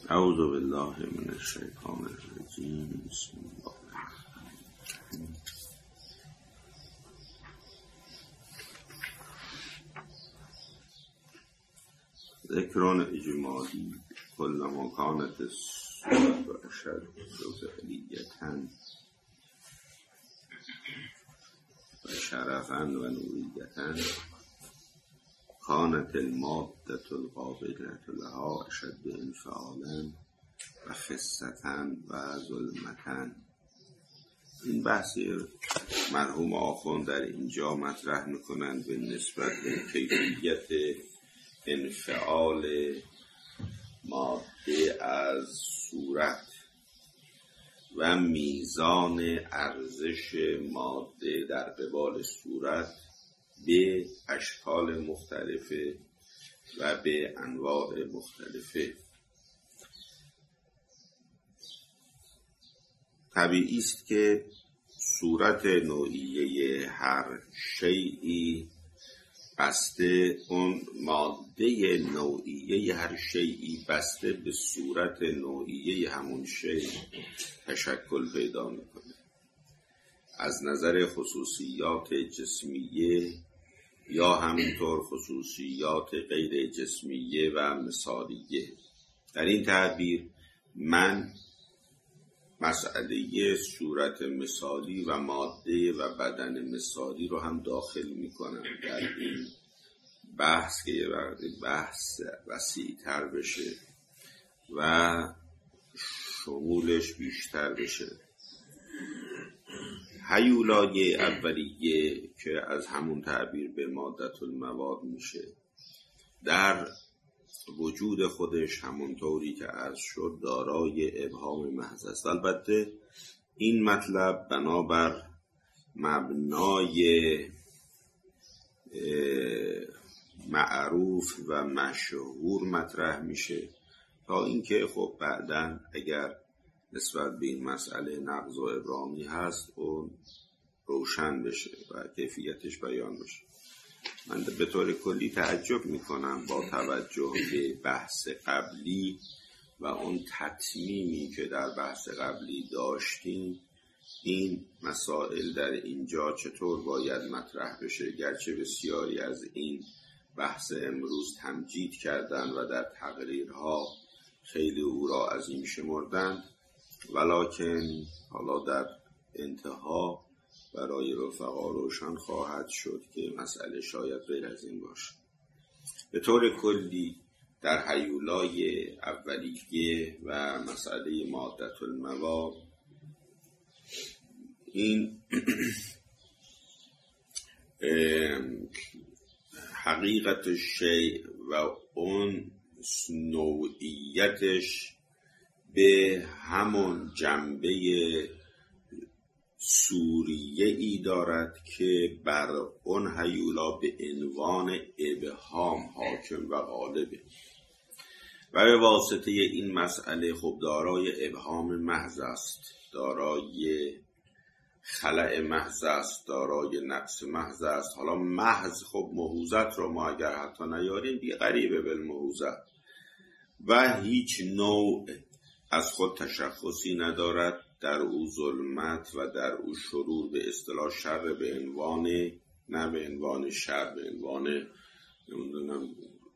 اعوذ بالله من الشیطان الرجیم. بسم الله الرحمن الرحیم. ذکران اجمالی کل ما کانت الصورت و اشد فعلیتاً و شرفاً و نوریتاً کانت المادة القابلة لها اشد انفعالاً و خستاً و ظلمتاً. این بحثی مرحوم آخوند در اینجا مطرح میکنند به نسبت به کیفیت انفعال ماده از صورت و میزان ارزش ماده در قبال صورت به اشکال مختلفه و به انواع مختلفه. طبیعی است که صورت نوعیه هر شیئی بسته اون ماده نوعیه هر شیئی بسته به صورت نوعیه همون شیء تشکل پیدا میکنه. از نظر خصوصیات جسمیه یا همینطور خصوصیات غیر جسمیه و مثالیه. در این تعبیر من مسئله صورت مثالی و ماده و بدن مثالی رو هم داخل میکنم در این بحث که یه وقت بحث وسیع‌تر بشه و شمولش بیشتر بشه. هیولای اولیه که از همون تعبیر به مادة المواد میشه، در وجود خودش همونطوری که عرض شد دارای ابهام محض است. البته این مطلب بنابر مبنای معروف و مشهور مطرح میشه تا اینکه خب بعداً اگر نسبت به این مسئله نقض و ابرامی هست اون روشن بشه و کیفیتش بیان بشه. من به طور کلی تعجب میکنم با توجه به بحث قبلی و اون تتمیمی که در بحث قبلی داشتیم این مسائل در اینجا چطور باید مطرح بشه. گرچه بسیاری از این بحث امروز تمجید کردن و در تقریرها خیلی او را عظیم شمردند، ولکن حالا در انتها برای رفقا روشن خواهد شد که مسئله شاید غیر از این باشه. به طور کلی در هیولای اولیه و مسئله مادة المواد این حقیقت شیء و اون نوعیتش به همون جنبه سوریه‌ای دارد که بر اون هیولا به عنوان ابهام حاکم و غالبه و به واسطه این مسئله خب دارای ابهام محض است، دارای خلأ محض است، دارای نقص محض است. حالا محض خب مهوزت رو ما اگر حتی نیاریم بی غریبه بالمهوزت و هیچ نوع از خود تشخصی ندارد، در او ظلمت و در او شرور به اصطلاح شر به عنوان نه به عنوان شر، به عنوان نمیدونم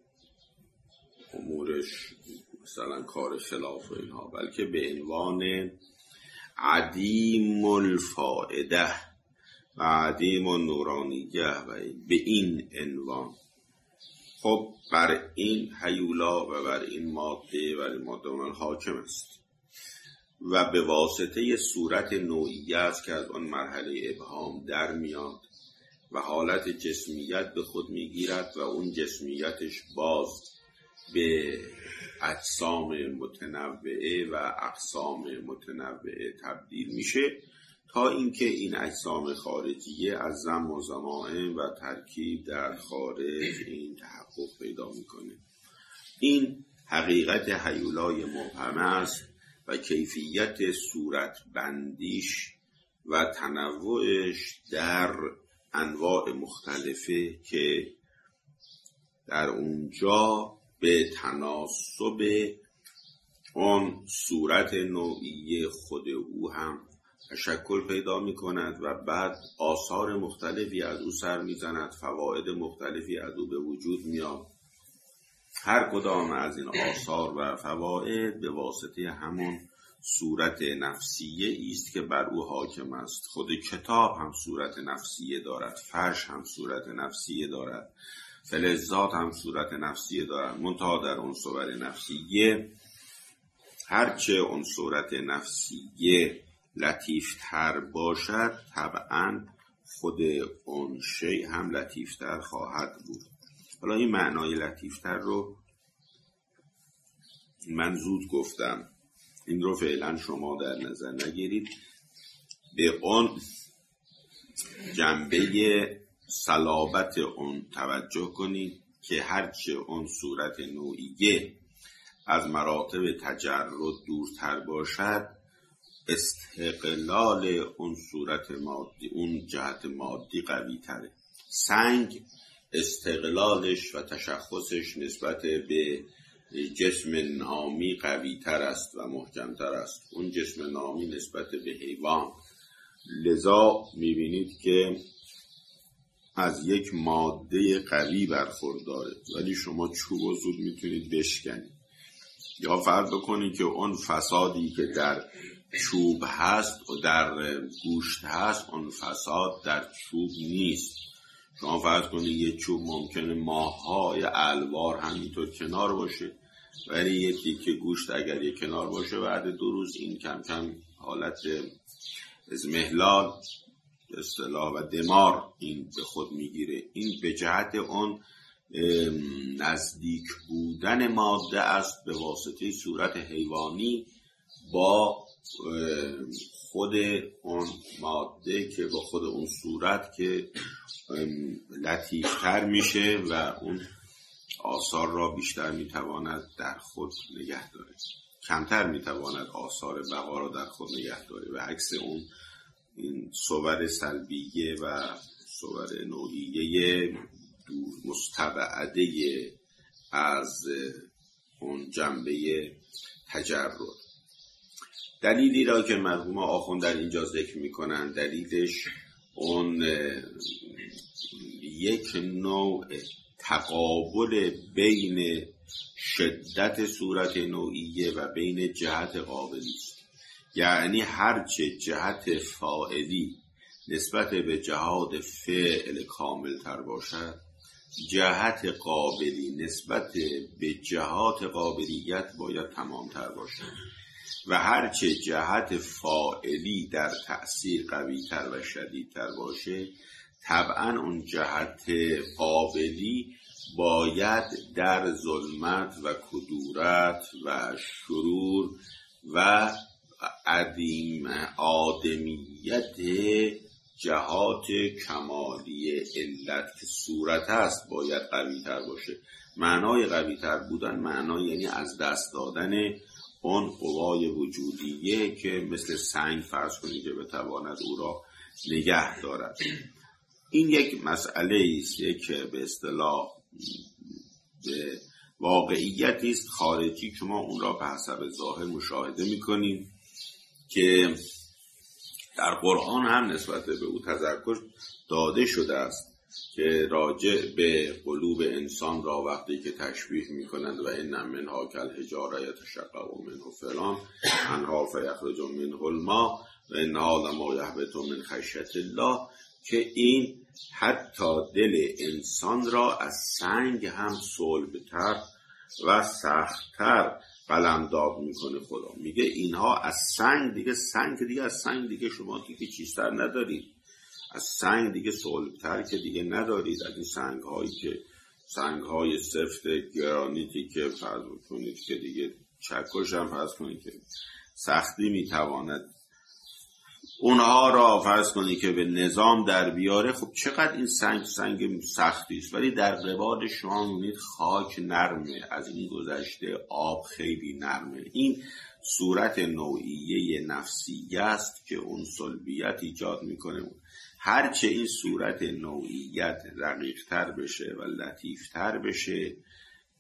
امورش مثلا کار خلاف و اینها، بلکه به عنوان عدیم الفائده و عدیم النورانیه و به این عنوان. خب بر این هیولا و بر این ماده من حاکم است و به واسطه صورت نوعیه است که از آن مرحله ابهام در میاد و حالت جسمیت به خود میگیرد و اون جسمیتش باز به اجسام متنوعه و اقسام متنوعه تبدیل میشه تا اینکه این اجسام خارجیه از ضم و ضمائم و ترکیب در خارج این تحقق پیدا میکنه. این حقیقت هیولای مبهم است و کیفیت صورت بندیش و تنوعش در انواع مختلفه که در اونجا به تناسب اون صورت نوعی خود او هم تشکل پیدا می کند و بعد آثار مختلفی از او سر می زند، فواید مختلفی از او به وجود میاد. هر کدام از این آثار و فواید به واسطه همون صورت نفسیه است که بر او حاکم است. خود کتاب هم صورت نفسیه دارد، فرش هم صورت نفسیه دارد، فلزات هم صورت نفسیه دارد. منتها در اون صورت نفسیه هرچه اون صورت نفسیه لطیفتر باشد طبعا خود اون شیء هم لطیفتر خواهد بود. حالا این معنای لطیفتر رو من زود گفتم، این رو فعلا شما در نظر نگیرید. به اون جنبه صلابت اون توجه کنید که هرچه اون صورت نوعیه از مراتب تجرد دورتر باشد استقلال اون صورت مادی، اون جهت مادی قوی تره. سنگ استقلالش و تشخصش نسبت به جسم نامی قوی تر است و محکم تر است. اون جسم نامی نسبت به حیوان، لذا میبینید که از یک ماده قوی برخورداره، ولی شما چوب و زود میتونید بشکنید. یا فرض بکنید که اون فسادی که در چوب هست و در گوشت هست، اون فساد در چوب نیست. شما فرض کنید یه چوب ممکنه ماه‌های الوار همینطور کنار باشه، ولی یکی که گوشت اگر یک کنار باشه بعد 2 روز این کم کم حالت اضمحلال اصطلاح و دمار این به خود میگیره. این به جهت اون نزدیک بودن ماده است به واسطه صورت حیوانی با خود اون ماده که با خود اون صورت که لطیفتر میشه و اون آثار را بیشتر میتواند در خود نگه داره، کمتر میتواند آثار بقا را در خود نگه داره، و عکس اون این صور سلبیه و صور نوعیه دور مستبعده از اون جنبه تجرد. دلیلی را که مرحوم آخوند در اینجا ذکر میکنن، دلیلش اون یک نوع تقابل بین شدت صورت نوعیه و بین جهت قابلی است. یعنی هرچه جهت فاعلی نسبت به جهات فعل کامل تر باشد، جهت قابلی نسبت به جهات قابلیت باید تمام تر باشد، و هرچه جهت فاعلی در تأثیر قوی تر و شدید تر باشه طبعا اون جهت قابلی باید در ظلمت و کدورت و شرور و عدیم آدمیت جهات کمالی علت که صورت است باید قوی تر باشه. معنای قوی تر بودن معنای یعنی از دست دادن اون قوای وجودیه که مثل سنگ فرض کنید که بتواند او را نگه دارد. این یک مسئله است که به اصطلاح به واقعیتی است خارجی که ما اون را به حسب ظاهر مشاهده می‌کنیم که در قرآن هم نسبت به او تذکر داده شده است که راجع به قلوب انسان را وقتی که تشبیه می‌کنند و ان منها کالحجاره یتشقق منه فلان انها فیخرج منه الماء و انها لما یهبط من خشیة الله، که این حتی دل انسان را از سنگ هم صلب‌تر و سخت‌تر قلمداد میکنه. خدا میگه اینها از سنگ دیگه از سنگ دیگه شما دیگه چیزتر ندارید، از سنگ دیگه صلب‌تر که دیگه ندارید. از این سنگ‌های سفت گرانیتی که فرض کنید که دیگه چکش هم فرض کنید که سختی میتواند اونها را فرض کنید که به نظام در بیاره. خب چقدر این سنگ سختی است، ولی در قبال شما می‌بینید خاک نرمه، از این گذشته آب خیلی نرمه. این صورت نوعیه نفسیه است که اون صلبیت ایجاد میکنه. هرچه این صورت نوعیت رقیق‌تر بشه و لطیفتر بشه،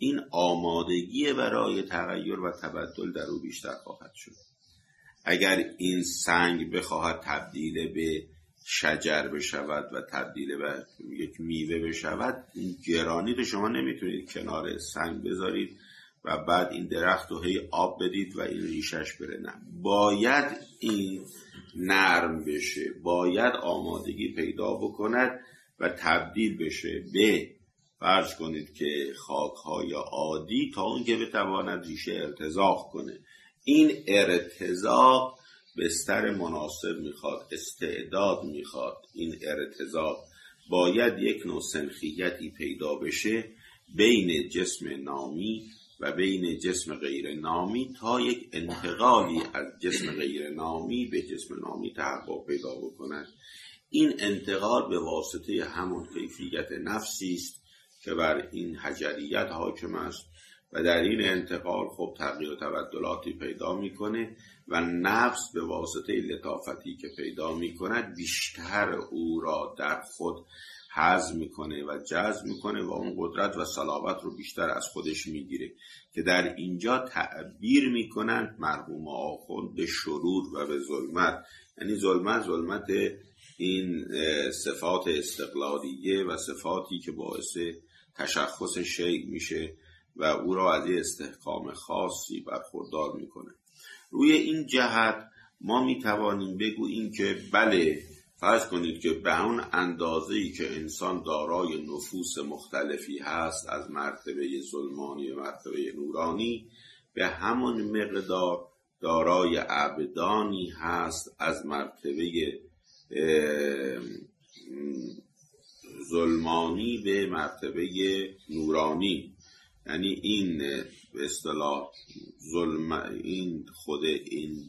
این آمادگی برای تغییر و تبدل در او بیشتر خواهد شد. اگر این سنگ بخواهد تبدیل به شجر بشود و تبدیل به یک میوه بشود، این گرانی رو شما نمیتونید کنار سنگ بذارید و بعد این درخت رو هی آب بدید و این ریشش بره. نه، باید این نرم بشه، باید آمادگی پیدا بکند و تبدیل بشه به، فرض کنید که خاک‌های عادی، تا اون که بتواند ریشه ارتزاق کنه. این ارتزاق بستر مناسب میخواد، استعداد میخواد. این ارتزاق باید یک نوع سنخیتی پیدا بشه بین جسم نامی و بین جسم غیر نامی تا یک انتقالی از جسم غیر نامی به جسم نامی تحقق پیدا بکند. این انتقال به واسطه همون کیفیت نفسی است که بر این حجریت حاکم است و در این انتقال خب تغییر و تبدلاتی پیدا میکنه و نفس به واسطه لطافتی که پیدا میکند بیشتر او را در خود هضم میکنه و جذب میکنه و اون قدرت و صلابت رو بیشتر از خودش میگیره که در اینجا تعبیر میکنند مرحوم آخوند به شرور و به ظلمت. یعنی ظلمت این صفات استقلالیه و صفاتی که باعث تشخص شیء میشه و او را از استحکام خاصی برخوردار میکنه. روی این جهت ما میتوانیم بگوییم که بله، فرض کنید که به اون اندازه‌ای که انسان دارای نفوس مختلفی هست، از مرتبه ظلمانی و مرتبه نورانی، به همون مقدار دارای ابدانی هست از مرتبه ظلمانی به مرتبه نورانی. یعنی این به اصطلاح این خود این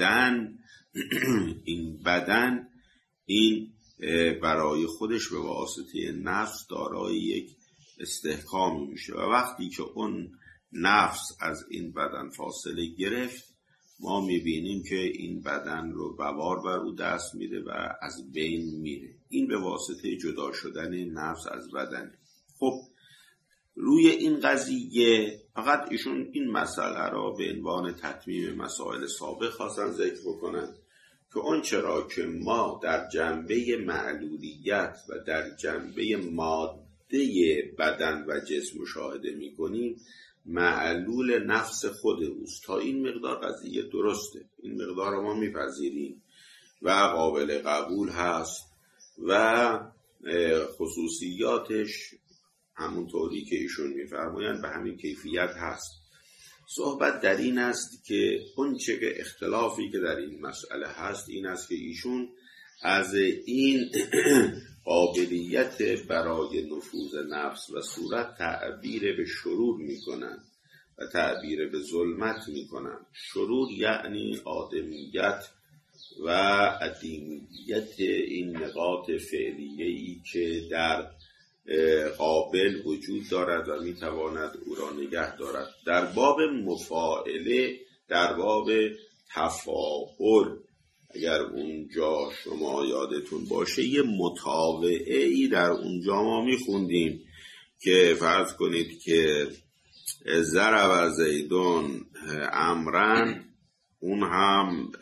بدن این برای خودش به واسطه نفس دارای یک استحکامی میشه و وقتی که اون نفس از این بدن فاصله گرفت، ما میبینیم که این بدن رو بوار بر او دست میده و از بین میره. این به واسطه جدا شدن نفس از بدنه. خب روی این قضیه فقط ایشون این مسئله را به عنوان تتمیم مسائل سابق خواستن ذکر بکنن که اون چرا که ما در جنبه معلولیت و در جنبه ماده بدن و جسم مشاهده میکنیم، معلول نفس خود اوست. تا این مقدار قضیه درسته، این مقدار رو ما میپذیریم و قابل قبول هست و خصوصیاتش همونطوری که ایشون میفرمایند به همین کیفیت هست. صحبت در این است که اون چه که اختلافی که در این مسئله هست این است که ایشون از این قابلیت برای نفوذ نفس و صورت تعبیر به شرور میکنن و تعبیر به ظلمت میکنن. شرور یعنی آدمیت و عدیمیت این نقاط فعلیه‌ای که در قابل وجود دارد و میتواند او را نگه دارد. در باب مفاعله، در باب تفاعل، اگر اونجا شما یادتون باشه یه مطاوعه‌ای در اونجا ما میخوندیم که فرض کنید که ضرب زیدون امرن، اون هم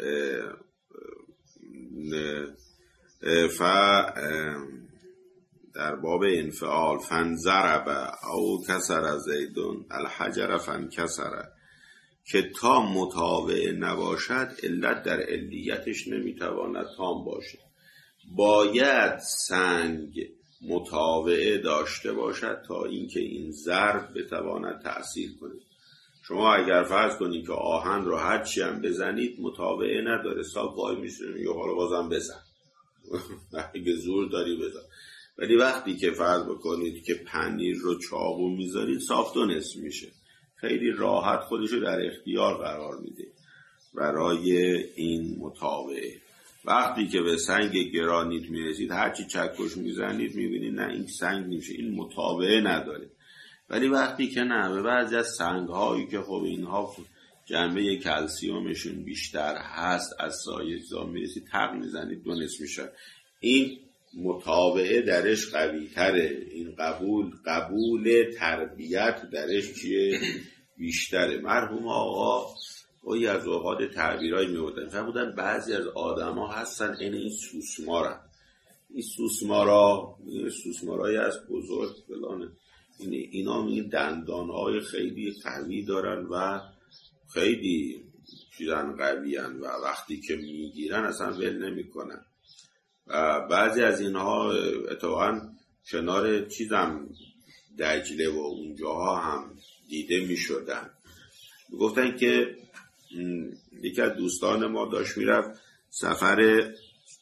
در باب انفعال فنضرب او کسر زیدون الحجر فانکسر، که تا مطاوع نباشد علت در علیتش نمیتواند تام باشد. باید سنگ مطاوع داشته باشد تا اینکه این ضرب بتواند تأثیر کنه. شما اگر فرض کنید که آهن رو هرچی هم بزنید مطاوع نداره، ساک وای میشه یا حالا بازم بزن اگه زور داری بزن. ولی وقتی که فرض بکنید که پنیر رو چاقو میذارید ساخت و نصف میشه، خیلی راحت خودشو در اختیار قرار میده برای این مطاوعه. وقتی که به سنگ گرانیت میرسید هرچی چکش میزنید میبینید نه این سنگ نمیشه، این مطاوعه نداره. ولی وقتی که نه، به بعضی از سنگ هایی که خب اینها جنبه کلسیومشون بیشتر هست از سایه اجزا میرسید تق میزنید دو نصف میشه. این متابعه درش قوی تره، این قبول تربیت درش چیه بیشتره. مرحوم آقا گاهی از اوقات تعبیرایی می‌بودن فرمودن بعضی از آدم ها هستن این سوسمارن، این سوسمارایی از بزرگ فلانه، اینا میگن دندانهای خیلی قوی دارن و خیلی چیزن قویان و وقتی که میگیرن اصلا ول نمیکنن. و بعضی از اینها اتفاقا کنار چیزم دجله و اونجاها هم دیده میشدن. گفتن که یکی از دوستان ما داشت میرفت سفر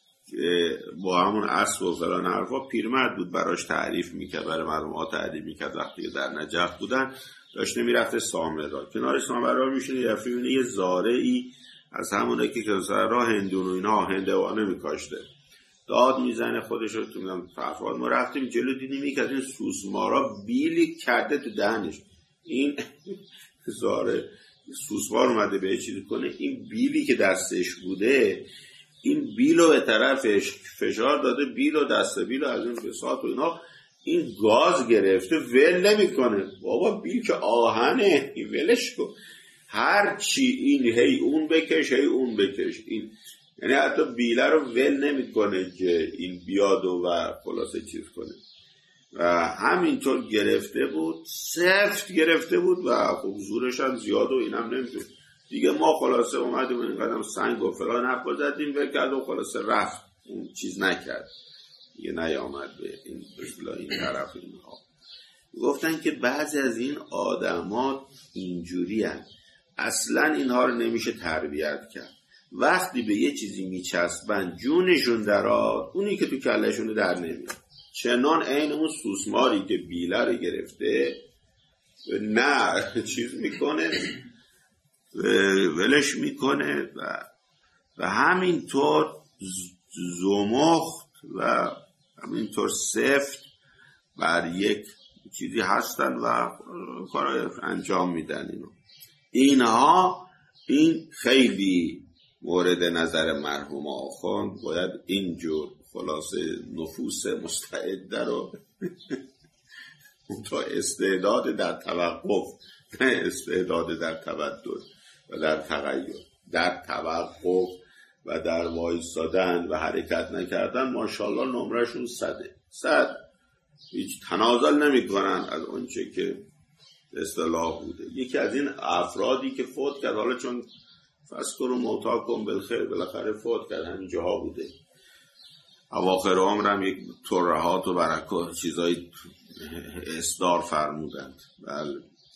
با همون اسب و فلان حرفا، پیرمرد بود براش تعریف میکرد، برای مردم ها تعریف میکرد. وقتی که در نجف بودن داشته میرفته سامرا، کنار سامرا میشونه یه یه زارعی از همونه که سر راه هندون و اینها هندوانه میکاشته، داد میزنه خودشو تو میدم فرفاد. ما رفتیم جلو دیدیم یک از این سوسمارا بیلی کرده تو دهنش. این زاره سوسمار اومده به چیزی کنه، این بیلی که دستش بوده این بیلو به طرفش فشار داده، بیلو دست بیلو از این بساط و اینا، این گاز گرفته ول نمیکنه. بابا بیل که آهنه، این ولش کن، هر چی این هی اون بکش هی اون بکش، این یعنی حتی بیله رو ول نمیکنه که این بیاد و خلاصه چیز کنه. و همینطور گرفته بود، سفت گرفته بود و خب زورش هم زیاد و اینم نمیشه دیگه. ما خلاصه اومدیم این قدم سنگ و فلان حرفا زدیم بکرد و خلاصه رفت، اون چیز نکرد دیگه، نیامد به این بسلا این طرف. اینها گفتن که بعضی از این آدمات اینجوری هن. اصلا اینها رو نمیشه تربیت کرد. وقتی به یه چیزی میچسبن جونشون درآد، اونی که تو کلشون در نمیاد. چنان عین اون سوسماری که بیله رو گرفته نه چیز میکنه ولش میکنه و همینطور زمخت و همینطور سفت بر یک چیزی هستن و کار انجام میدن. اینها این خیلی مورد نظر مرحوم آخوند، باید اینجور خلاصه نفوس مستعده رو تا استعداد در توقف، نه استعداد در تبدل و در تغییر، در توقف و در وایستادن و حرکت نکردن ماشاءالله نمرشون 100 هیچ تنازل نمی کنن از اونچه که اصطلاح بوده. یکی از این افرادی که فوت کرد، حالا چون فذکروا موتاکم بالخیر بالاخره فوت کرد، همین جاها بوده، اواخر عمرم یک ترهات و برکات چیزای اصدار فرمودند. بله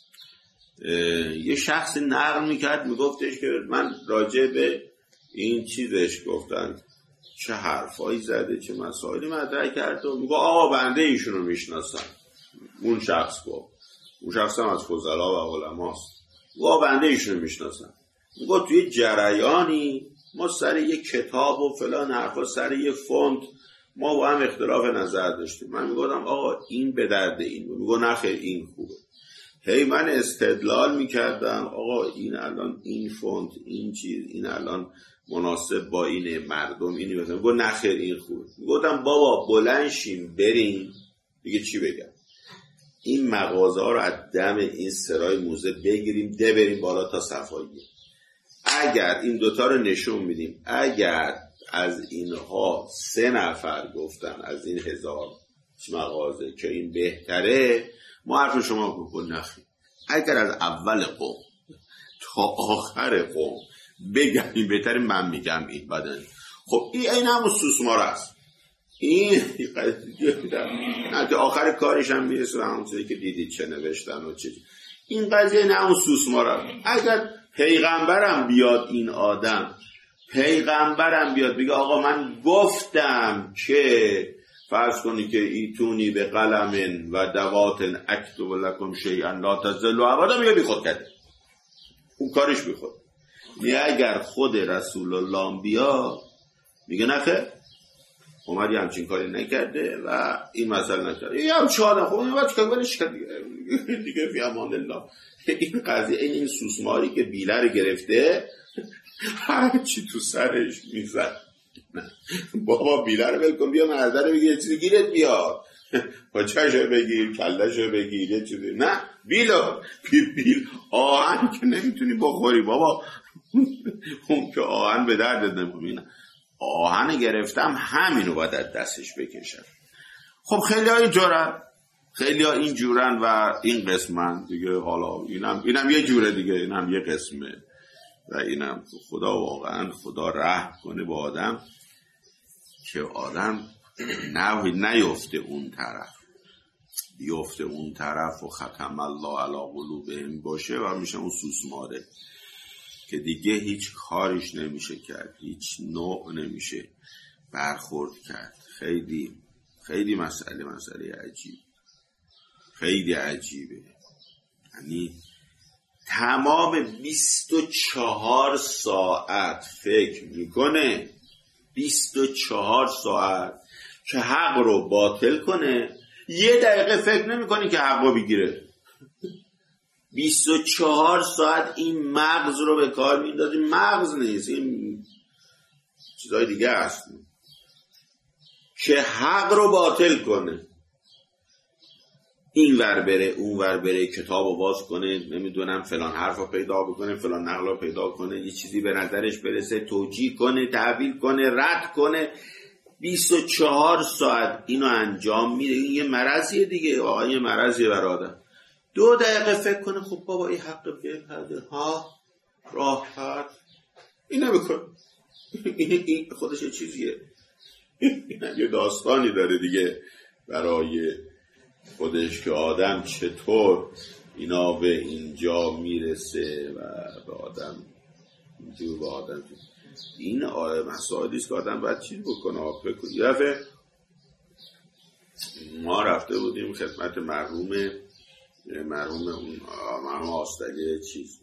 یه شخصی نقل میکرد میگفتش که من راجع به این چیزش گفتن چه حرفایی زده چه مسائلی مطرح کرد و میگه آقا بنده ایشونو میشناسم. اون شخص گفت، اون شخص هم از فضلا و علماست، میگه بنده ایشونو میشناسم. میگه توی جریانی ما سر یک کتاب و فلان حرفا سر یک فونت ما با هم اختلاف نظر داشتیم. من میگفتم آقا این به درد این بود، میگه نه خیر این خوبه. هی من استدلال میکردم آقا این الان این فونت این چیز این الان مناسب با اینه، مردم اینی مثلا، میگه نه خیر این خوبه. میگفتم بابا بلند شیم بریم دیگه، چی بگم، این مغازه ها رو از دم این سرای موزه بگیریم بریم بالا تا صفایی. اگر این دوتا رو نشون میدیم، اگر از اینها 3 نفر گفتن از این 1000 مغازه که این بهتره، ما حرف شما بکن نخیر. اگر از اول قوم تا آخر قوم بگم این بهتره، من میگم این بدن. خب این همون سوسمار است. این نه آخر کارش هم میرسه به همون چیزی که دیدید چه نوشتن و چه. این قضیه نه همون سوسمار است. اگر پیغمبرم بیاد، این آدم پیغمبرم بیاد بگه آقا من گفتم که فرض کنی که ایتونی به قلم و دوات اکتب لکم شیئا لا تضلوا ابدا، میگه بی خود کرده، اون کارش بی خود. میگه اگر خود رسول الله بیاد میگه نخیر عمر همچین کاری نکرده و این مسئله نکرده، یه هم چهادم خب این وقت کنگلش کرد دیگه فی امان الله. این قضیه این سوسماری که بیله رو گرفته هرچی تو سرش میزد بابا بیله رو ول کن، بیا مرده رو بگیر یه چیزی گیرت بیاد، پاچه‌شو بگیر، کله‌شو بگیر، یه چیزی. نه بیل آهن که نمیتونی بخوری بابا. اون که آهن به دردت نمیخوره. آهن گرفتم همینو باید از دستش بکشم. خب خیلی ها اینجورن، خیلی ها اینجورن و این قسمن دیگه. حالا اینم یه جوره دیگه، اینم یه قسمه و اینم خدا واقعا خدا رحم کنه با آدم که آدم نیفته اون طرف، بیفته اون طرف و ختم الله علی قلوبهم باشه و میشه اون سوسماره که دیگه هیچ کاریش نمیشه کرد، هیچ نوع نمیشه برخورد کرد. خیلی خیلی مسئله عجیب، خیلی عجیبه. یعنی تمام 24 ساعت فکر میکنه، 24 ساعت که حق رو باطل کنه، یه دقیقه فکر نمیکنه که حق رو بگیره. 24 ساعت این مغز رو به کار میندازه. مغز نیست، این چیزای دیگه هست که حق رو باطل کنه. این ور بره اون ور بره، کتاب رو باز کنه، نمیدونم فلان حرف رو پیدا بکنه، فلان نقل رو پیدا کنه، یه چیزی به نظرش برسه توجیه کنه، تعبیر کنه، رد کنه. 24 ساعت اینو انجام میده. این یه مرضیه دیگه، آقا یه مرضیه برادر. 2 دقیقه فکر کنه خب بابا این حق بیه ها راحت این نمیکنه. این خودش یه چیزیه، یه داستانی داره دیگه برای خودش که آدم چطور اینا به اینجا میرسه و به آدم اینجور به آدم این مسائلی است که آدم باید چیز بکنه. یه دفعه ما رفته بودیم خدمت مرحوم آستالی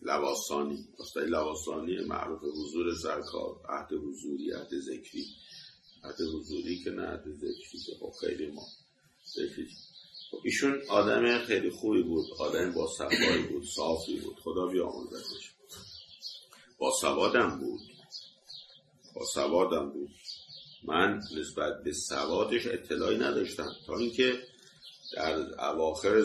لواسانی معروف حضور سرکار، عهد حضوری، عهد ذکری، عهد حضوری که نه عهد ذکری که خب خیلی ما ذکری. ایشون آدم خیلی خوبی بود، آدم با صفایی بود، صافی بود، خدا بیامرزش. با سوادم بود. من نسبت به سوادش اطلاعی نداشتم تا اینکه در اواخر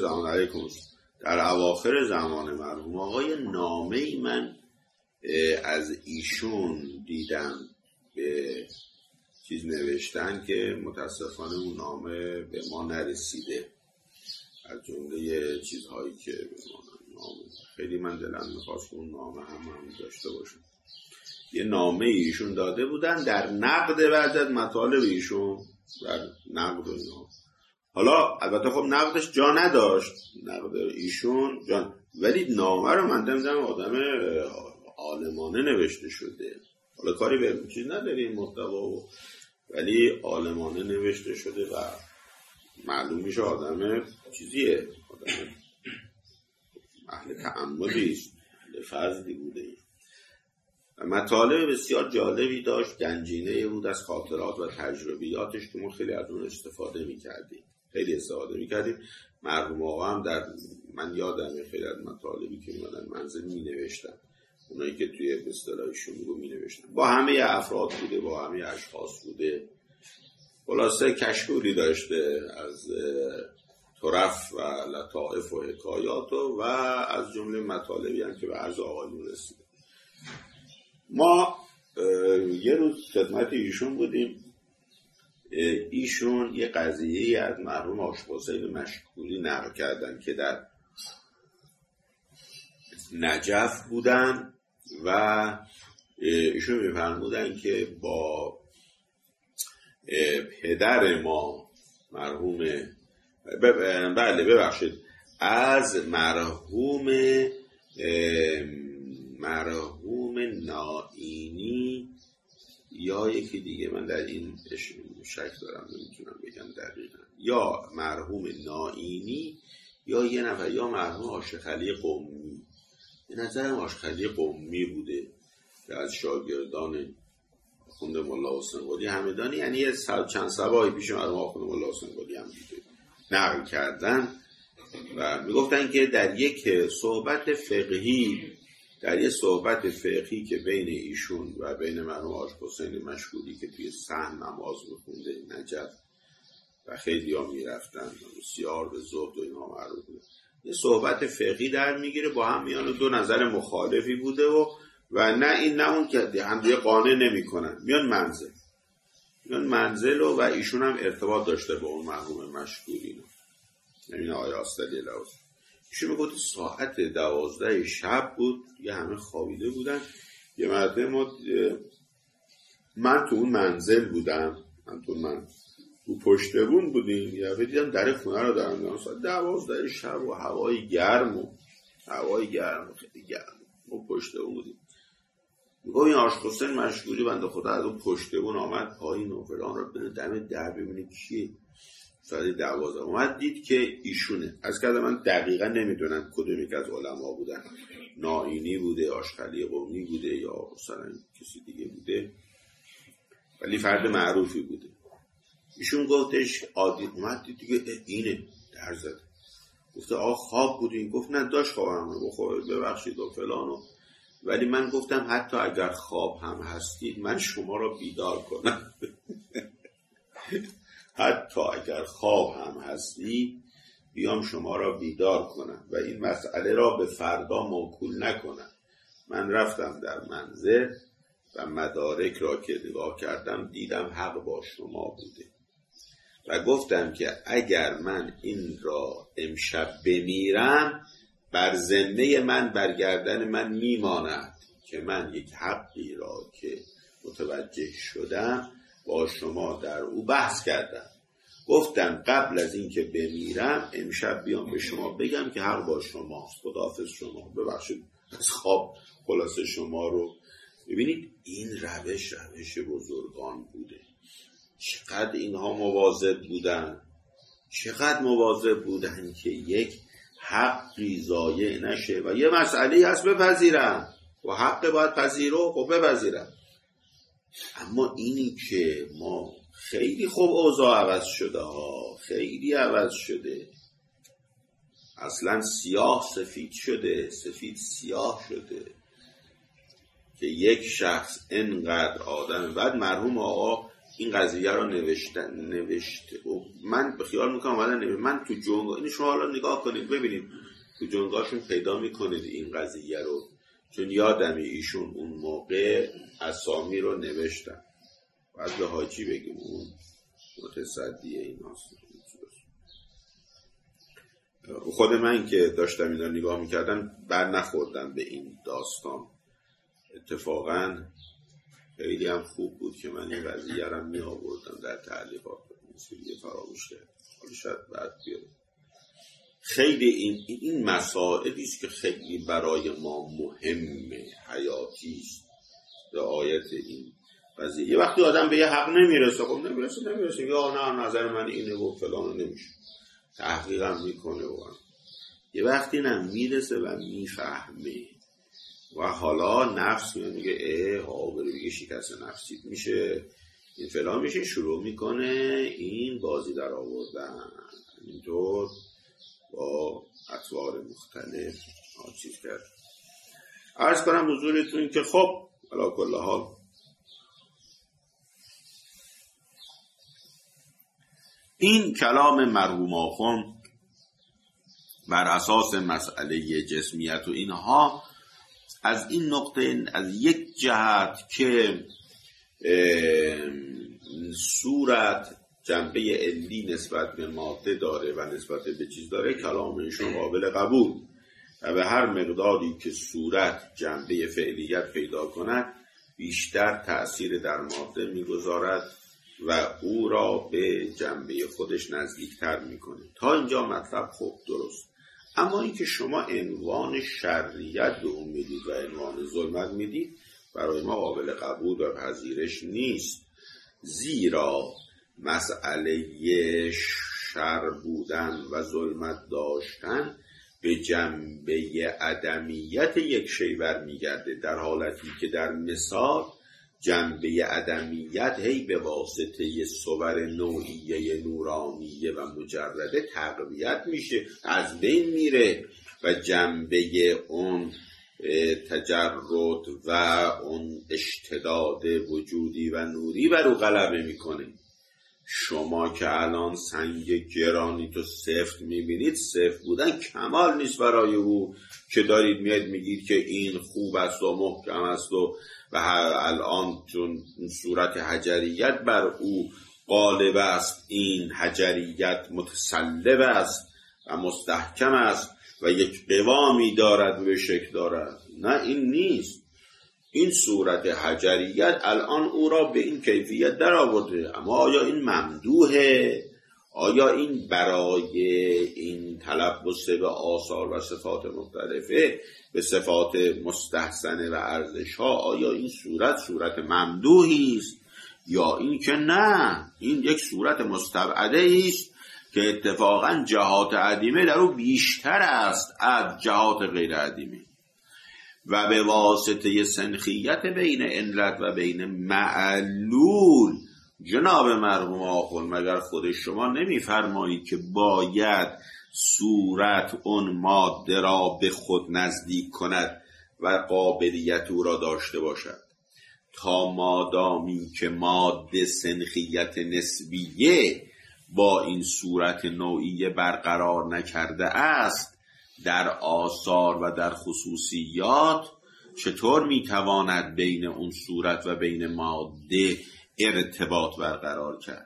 زمان مرحوم آقای نامه‌ای من از ایشون دیدم به چیز نوشتن که متاسفانه اون نامه به ما نرسیده. از جمله چیزهایی که به ما خیلی من دلم می‌خواست که اون نامه هم داشته باشم. یه نامه ایشون داده بودن در نقد بعضی از مطالب ایشون، در نقد اینا. حالا البته خب نقدش جا نداشت، نقد ایشون جان، ولی نامه رو من دیدم آدم عالمانه نوشته شده. حالا کاری به چیز نداریم محتوا، ولی عالمانه نوشته شده و معلوم میشه آدم چیزیه، آدم اهل تأملی است، اهل فضلی بوده. مطالب بسیار جالبی داشت، گنجینه بود از خاطرات و تجربیاتش که ما خیلی از اون استفاده میکردیم. مرحوم آقا هم من یادمه خیلی از مطالبی که میادن منزل مینوشتن، اونایی که توی به اصطلاحشون رو مینوشتن، با همه افراد بوده، با همه اشخاص بوده. خلاصه کشکولی داشته از طرف و لطائف و حکایات و از جمله مطالبی هم که به عرض آقایون رسیده. ما یه روز خدمت ایشون بودیم. ایشون یه قضیه از مرحوم عاشق حسین مشکوری نقل کردن که در نجف بودن و ایشون می‌فرمودن که با پدر ما مرحوم از مرحوم نائینی یا یکی دیگه، من در این شک دارم نمیتونم بگم دقیقا، یا مرحوم نائینی یا یه نفر، یا مرحوم عاشق علی قمی. به نظرم عاشق علی قمی بوده که از شاگردان آخوند ملا حسین قلی همدانی، یعنی یه چند سباهی پیش مرحوم آخوند ملا حسین قلی هم دیده نقل کردن و میگفتن که در یک صحبت فقهی در یه صحبت فقهی که بین ایشون و بین مرحوم حاج حسین مشهودی که توی صحن نماز می‌خونده نجف و خیلی ها میرفتن بسیار به زهد و اینها معروف بود، یه صحبت فقهی در میگیره، با هم میان دو نظر مخالفی بوده و نه این نه اون که هم دیگه قانع نمی‌کنن، میان منزل و ایشون هم ارتباط داشته با اون مرحوم مشهودی، یعنی آقای آستالی لوز. ایشون میگفت ساعت 12 شب بود، یه همه خوابیده بودن. یه مرتبه من تو اون منزل بودم، من تو پشت بون بودیم، یا دیدم در خونه رو دارم میام، ساعت 12 شب و هوای گرم خیلی گرم، ما پشت بون بودیم. میگم این حاج حسین مشهودی بنده خدا از اون پشت بون آمد پایین و فلان رو بره دم در ببینه کیه. ساعت 12 اومد دید که ایشونه. از که من دقیقا نمیدونم کدومی که از علما بودن، نائینی بوده، آشخلی قومی بوده یا مثلا کسی دیگه بوده، ولی فرد معروفی بوده. ایشون گفتش عادی، اومد دید دیگه اینه، در زد. گفته آقا خواب بودین؟ گفت نه داشت خوابم رو بخواه ببخشید و فلانو، ولی من گفتم حتی اگر خواب هم هستید من شما را بیدار کنم. حتی اگر خواب هم هستی بیام شما را بیدار کنم و این مسئله را به فردا موکول نکنم. من رفتم در منزل و مدارک را که نگاه کردم دیدم حق با شما بوده و گفتم که اگر من این را امشب بمیرم بر ذمه من برگردن من میماند که من یک حقی را که متوجه شدم با شما در او بحث کردم. گفتم قبل از این که بمیرم امشب بیام به شما بگم که حق با شماست، خداحافظ شما، ببخشید از خواب خلاصه شما رو. ببینید این روش بزرگان بوده. چقدر اینها مواظب بودن که یک حقی ضایع نشه و یه مسئله هست بپذیرم و حق باید پذیرو خب بپذیرم. اما اینی که ما خیلی خوب اوضاع عوض شده ها، خیلی عوض شده، اصلا سیاه سفید شده، سفید سیاه شده که یک شخص انقدر آدم. بعد مرحوم آقا این قضیه رو نوشته من به خیال میکنم من تو جنگا، این شما حالا نگاه کنید ببینید تو جنگاشون پیدا میکنید این قضیه رو، چون یادمی ایشون اون موقع اسامی رو نوشتن. باید به حاجی بگیم اون متصدی این هست. خود من که داشتم اینا نگاه میکردم بر نخوردم به این داستان. اتفاقا خیلی هم خوب بود که من این قضیه رو می آوردم در تعلیقات، مسئله فراموش کرد، حالا شاید بعد بیارم. خیلی این مسائلی است که خیلی برای ما مهمه، حیاتی است رعایت این قضیه. یه وقتی آدم به یه حق نمیرسه، خب نمیرسه یا نه نظر من اینه و فلان نمیشه، تحقیقم میکنه و یه وقتی نه میرسه و میفهمه و حالا نفس میگه بگه شکست نفسیت میشه این فلان میشه، شروع میکنه این بازی در آوردن اینطور با اطوار مختلف چیز کرد. عرض کنم حضورتون که خب علا کل حال این کلام مرحوم آخوند بر اساس مسئله جسمیت و اینها از این نقطه، از یک جهت که صورت جنبه علی نسبت به ماده داره و نسبت به چیز داره، کلامشون قابل قبول و به هر مقداری که صورت جنبه فعلیت پیدا کند بیشتر تأثیر در ماده میگذارد و او را به جنبه خودش نزدیکتر میکنه. تا اینجا مطلب خوب درست. اما اینکه شما عنوان شرعیت به اون میدید و عنوان ظلمت میدید برای ما قابل قبول و پذیرش نیست، زیرا مسئله شر بودن و ظلمت داشتن به جنبه عدمیت یک شی برمیگرده، در حالتی که در مثال جنبه عدمیت هی به واسطه صور نوعیه نورانیه و مجرده تقویت میشه، از بین میره و جنبه اون تجرد و اون اشتداد وجودی و نوری بر او غلبه میکنه. شما که الان سنگ گرانی تو سفت میبینید، سفت بودن کمال نیست برای او که دارید میاد میگید که این خوب است و محکم است و الان چون صورت حجریت بر او غالب است، این حجریت متسلب است و مستحکم است و یک قوامی دارد و به شکل دارد. نه، این نیست. این صورت حجریت الان او را به این کیفیت در آورده، اما آیا این ممدوحه؟ آیا این برای این تلبس به آثار و صفات مختلفه، به صفات مستحسنه و ارزش ها، آیا این صورت ممدوحی است یا این که نه، این یک صورت مستبعده است که اتفاقا جهات عدیمه در او بیشتر است از جهات غیر عدیمه و به واسطه سنخیت بین علت و بین معلول. جناب مرحوم آخوند مگر خود شما نمیفرمایید که باید صورت اون ماده را به خود نزدیک کند و قابلیت او را داشته باشد؟ تا مادامی که ماده سنخیت نسبیه با این صورت نوعیه برقرار نکرده است در آثار و در خصوصیات، چطور میتواند بین اون صورت و بین ماده ارتباط برقرار کرد؟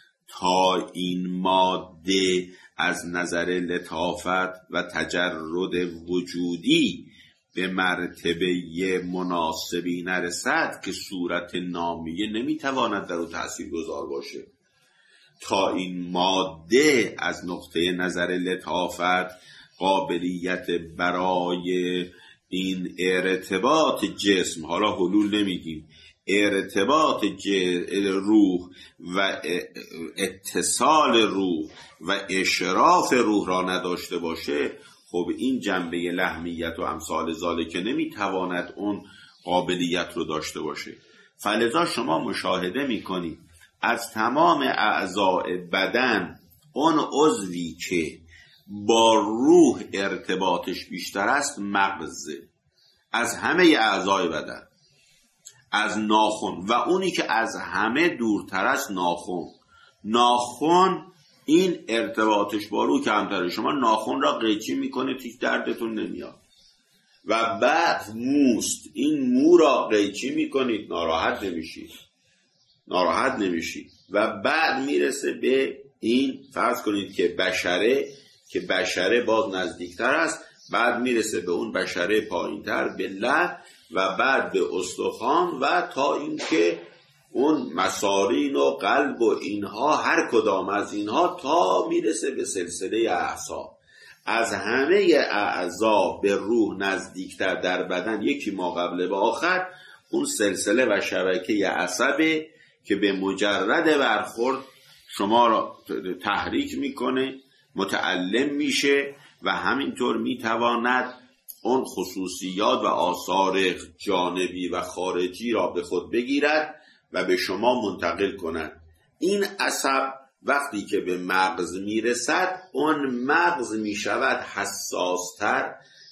تا این ماده از نظر لطافت و تجرد وجودی به مرتبه مناسبی نرسد که صورت نامیه نمیتواند در او تأثیر گذار باشه. تا این ماده از نقطه نظر لطافت قابلیت برای این ارتباط جسم، حالا حلول نمیگیم، ارتباط روح و اتصال روح و اشراف روح را نداشته باشه، خب این جنبه لحمیت و امثال ذالک که نمیتواند اون قابلیت رو داشته باشه. فلذا شما مشاهده میکنید از تمام اعضاء بدن اون عضوی که با روح ارتباطش بیشتر است مغزه، از همه اعضای بدن، از ناخن، و اونی که از همه دورتر است ناخن این ارتباطش با روح کمتره. شما ناخن را قیچی میکنه هیچ دردتون نمیاد، و بعد موست، این مو را قیچی میکنید ناراحت نمیشید و بعد میرسه به این، فرض کنید که بشره باز نزدیکتر است، بعد میرسه به اون بشره پایینتر به لحم و بعد به استخوان و تا اینکه اون مسارین و قلب و اینها، هر کدام از اینها تا میرسه به سلسله اعصا. از همه اعضا به روح نزدیکتر در بدن یکی ما قبل به آخر اون سلسله و شبکه عصبه که به مجرد برخورد شما را تحریک میکنه، متعلم میشه و همینطور میتواند اون خصوصیات و آثار جانبی و خارجی را به خود بگیرد و به شما منتقل کند. این عصب وقتی که به مغز میرسد، اون مغز میشود حساستر،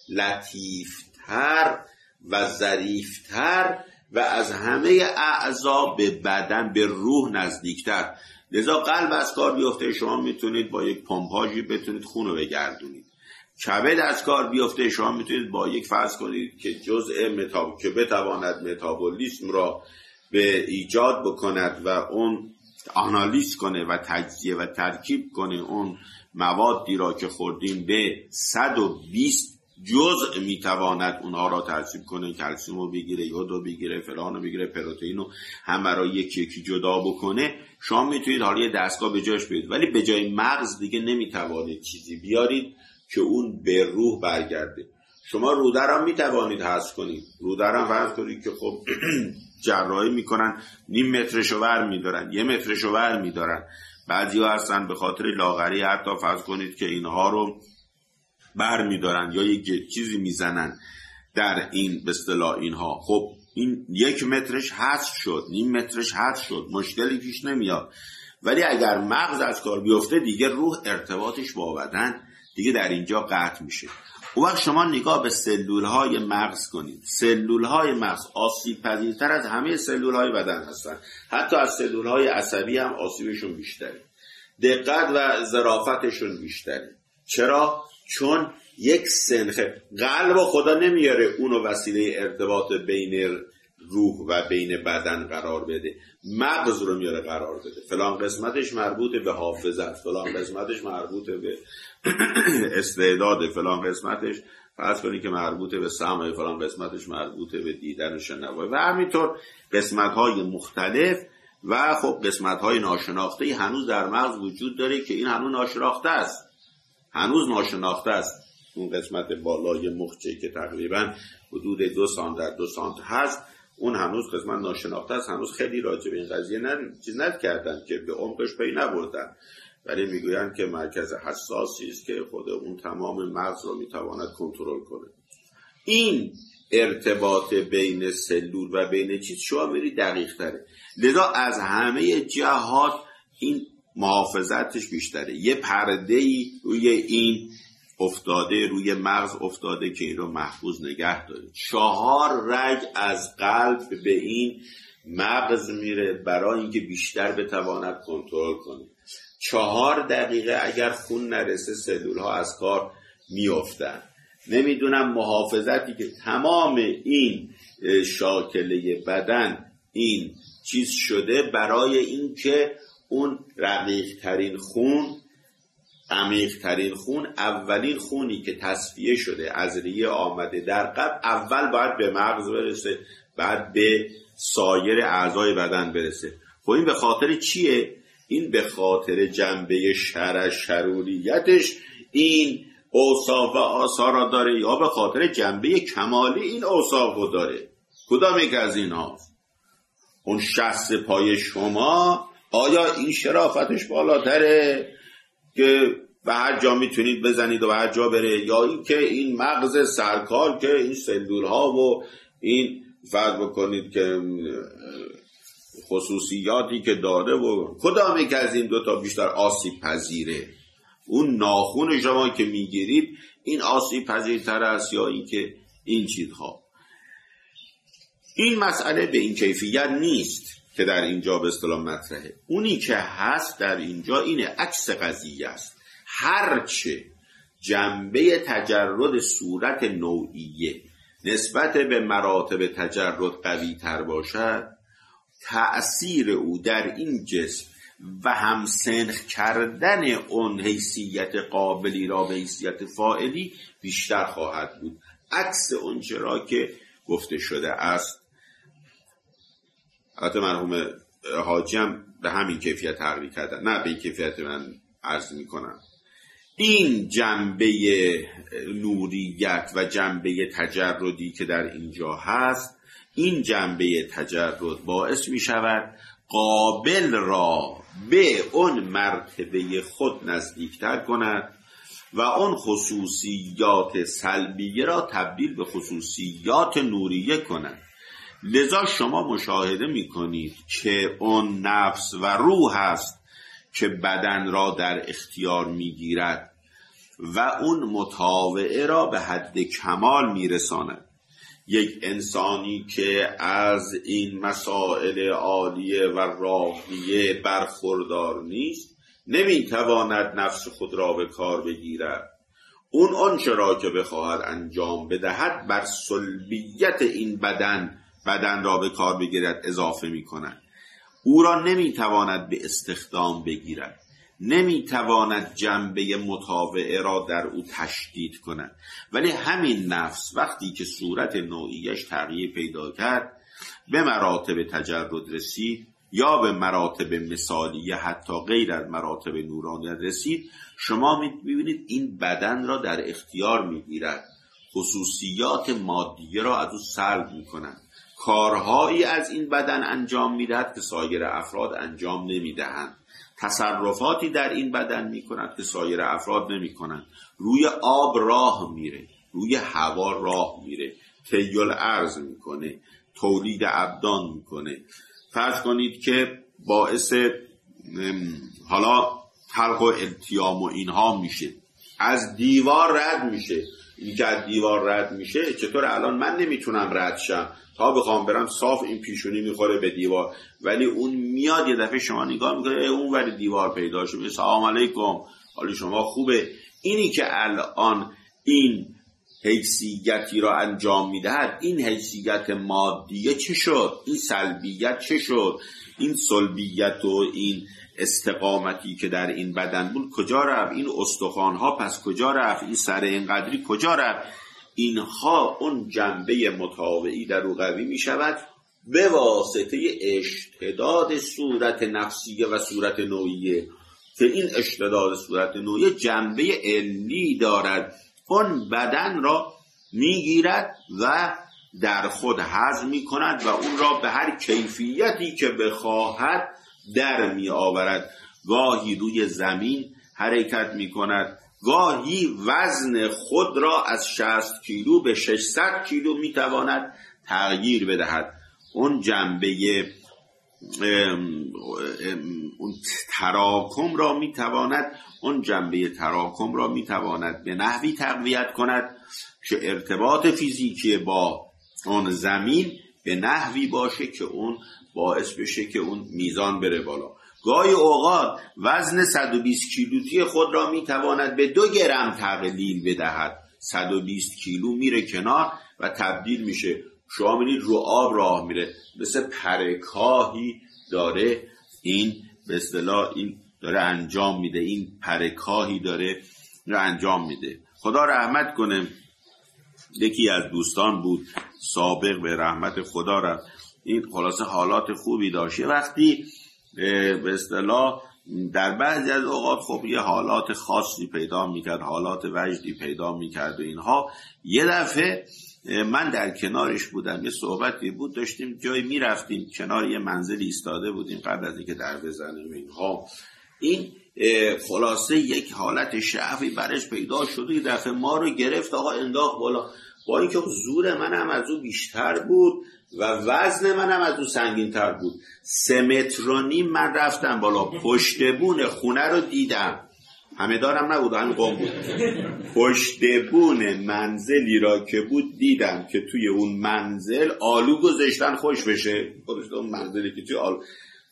لطیفتر و ظریفتر و از همه اعضا به بدن، به روح نزدیکتر. لذا قلب از کار بیفته، شما میتونید با یک پمپاژی بتونید خون رو بگردونید. کبد از کار بیفته، شما میتونید با یک، فرض کنید که جزء که بتواند متابولیسم را به ایجاد بکند و اون آنالیز کنه و تجزیه و ترکیب کنه اون موادی را که خوردیم به 120 جزء میتواند اونها را ترکیب کنه، کلسیم رو بگیره، یود رو بگیره، فلان رو بگیره، پروتئین رو، همه را یکی جدا بکنه. شما میتونید حالا یه دستگاه به جاش بیارید، ولی به جای مغز دیگه نمیتوانید چیزی بیارید که اون به روح برگرده. شما روده را میتوانید حذف کنید، روده را فرض کنید که خب جراحی میکنن، نیم مترشو ور میدارن، 1 مترشو ور میدارن، بعضی‌ها هستن به خاطر لاغری حتی فرض کنید که اینها رو بر میدارن یا یک چیزی میزنن در این به اصطلاح اینها. خب این 1 مترش حذف شد، نیم مترش حذف شد، مشکلی پیش نمیاد. ولی اگر مغز از کار بیفته دیگه روح ارتباطش با بدن دیگه در اینجا قطع میشه. اون وقت شما نگاه به سلولهای مغز کنید. سلولهای مغز آسیب پذیرتر از همه سلولهای بدن هستن، حتی از سلولهای عصبی هم آسیبشون بیشتره، دقت و ظرافتشون بیشتره. چرا؟ چون یک سنخ قلب خدا نمیاره اونو وسیله ارتباط بین روح و بین بدن قرار بده، مغز رو میاره قرار بده. فلان قسمتش مربوط به حافظه، فلان قسمتش مربوط به استعداد، فلان قسمتش فرض کنید که مربوط به سمع، فلان قسمتش مربوط به دیدن و شنوا و همینطور قسمت‌های مختلف. و خب قسمت‌های ناشناخته هنوز در مغز وجود داره که این هنوز ناشناخته است. اون قسمت بالای مخچه که تقریبا حدود 2 سانت در 2 سانت هست، اون هنوز قسمت ناشناخته است. هنوز خیلی راجع به این قضیه چیز نکردن که به عمقش پی نبردن، ولی میگویند که مرکز حساسی است که خود اون تمام مغز رو میتواند کنترل کنه. این ارتباط بین سلول و بین چیز شما بری دقیق تره، لذا از همه جهات این محافظتش بیشتره. یه پرده‌ای روی این افتاده، روی مغز افتاده که این رو محفوظ نگه داره. 4 رگ از قلب به این مغز میره برای اینکه بیشتر بتواند کنترل کنه. 4 دقیقه اگر خون نرسه سلول ها از کار میافتن. نمیدونم محافظتی که تمام این شاکله بدن این چیز شده برای اینکه اون رقیق ترین خون، عمیق ترین خون، اولین خونی که تصفیه شده از ریه آمده در قلب، اول باید به مغز برسه، بعد به سایر اعضای بدن برسه. خب این به خاطر چیه؟ این به خاطر جنبه شروریتش این اوصاف و آثار داره، یا به خاطر جنبه کمالی این اوصاف داره؟ کدام یک از این هاست؟ اون شخص پای شما آیا این شرافتش بالاتره که به هر جا میتونید بزنید و به هر جا بره، یا این که این مغز سرکار که این سلول ها و این فرض بکنید که خصوصیاتی که داره و کدام یک از این 2 تا بیشتر آسیب پذیره؟ اون ناخون شما که میگیرید این آسیب پذیرتر است یا این که این چیزها؟ این مسئله به این کیفیت نیست که در اینجا به اصطلاح مطرحه. اونی که هست در اینجا اینه، عکس قضیه است. هرچه جنبه تجرد صورت نوعیه نسبت به مراتب تجرد قوی تر باشد، تأثیر او در این جسم و همسنخ کردن اون حیثیت قابلی را به حیثیت فاعلی بیشتر خواهد بود، عکس اون چرا که گفته شده است. البته مرحوم حاجی هم به همین کیفیت تعریف کردن، نه به این کیفیت من عرض میکنم. این جنبه نوریت و جنبه تجردی که در اینجا هست، این جنبه تجرد باعث می شود قابل را به اون مرتبه خود نزدیکتر کند و اون خصوصیات سلبیه را تبدیل به خصوصیات نوریه کند. لذا شما مشاهده می کنید که اون نفس و روح است که بدن را در اختیار می گیرد و اون مطاوعه را به حد کمال می رساند. یک انسانی که از این مسائل عالیه و راقیه برخوردار نیست نمیتواند نفس خود را به کار بگیرد. اون آنچه را که بخواهد انجام بدهد بر سلبیت این بدن را به کار بگیرد اضافه می کند. او را نمیتواند به استخدام بگیرد، نمیتواند جنبه مطاوعه را در او تشدید کند. ولی همین نفس وقتی که صورت نوعیش تغییر پیدا کرد، به مراتب تجرد رسید یا به مراتب مثالیه حتی غیر از مراتب نورانیت رسید، شما میبینید این بدن را در اختیار میگیرد، خصوصیات مادیه را از او سلب میکند، کارهایی از این بدن انجام میدهد که سایر افراد انجام نمیدهند، تصرفاتی در این بدن میکند که سایر افراد نمیکنند. روی آب راه میره، روی هوا راه میره، طی الارض میکنه، تولید ابدان میکنه. فرض کنید که باعث حالا حلق و التیام و اینها میشه، از دیوار رد میشه، این که از دیوار رد میشه، چطور الان من نمیتونم رد شم تا بخوام برم صاف این پیشونی میخوره به دیوار، ولی اون میاد یه دفعه شما نگاه میکنه اون ولی دیوار پیدا شده، سلام علیکم حالی شما خوبه. اینی که الان این حیثیتی را انجام میدهد، این حیثیت مادیه چه شد؟ این سلبیت چه شد؟ این سلبیت و این استقامتی که در این بدن بود کجا رفت؟ این استخوان‌ها پس کجا رفت؟ این سر اینقدری کجا رفت؟ اینها اون جنبه مطاوعی در او قوی می شود به واسطه اشتداد صورت نفسیه و صورت نوعیه، که این اشتداد صورت نوعیه جنبه علی دارد، اون بدن را میگیرد و در خود هضم می کند و اون را به هر کیفیتی که بخواهد در می آورد. گاهی روی زمین حرکت می کند، گاهی وزن خود را از 60 کیلو به 600 کیلو می تواند تغییر بدهد. اون جنبه اون تراکم را می تواند به نحوی تقویت کند که ارتباط فیزیکی با اون زمین به نحوی باشه که اون باعث بشه که اون میزان بره بالا. گاهی اوقات وزن 120 کیلویی خود را میتواند به 2 گرم تقلیل بدهد. 120 کیلو میره کنار و تبدیل میشه، شما می‌بینید رو آب راه میره، مثل پرکاهی داره این به اصطلاح این داره انجام میده، این پرکاهی داره انجام میده. خدا رحمت کنه، یکی از دوستان بود سابق به رحمت خدا رفت، این خلاصه حالات خوبی داشت. وقتی به اصطلاح در بعضی از اوقات خب یه حالات خاصی پیدا میکرد، حالات وجدی پیدا میکرد و اینها. یه دفعه من در کنارش بودم، یه صحبتی بود داشتیم، جایی میرفتیم کنار یه منزل ایستاده بودیم قبل از اینکه در بزنیم اینها. این خلاصه یک حالت شعفی برش پیدا شد، یه دفعه ما رو گرفت، آقا انداخت بالا، با اینکه زور منم از او بیشتر بود و وزن منم از او سنگین تر بود. 3.5 متر من رفتم بالا، پشت بون خونه رو دیدم، همه دارم نبود، همین قوم بود، پشت بون منزلی را که بود دیدم که توی اون منزل آلو گذاشتن خوش بشه، خودش اون منزلی که توی آلو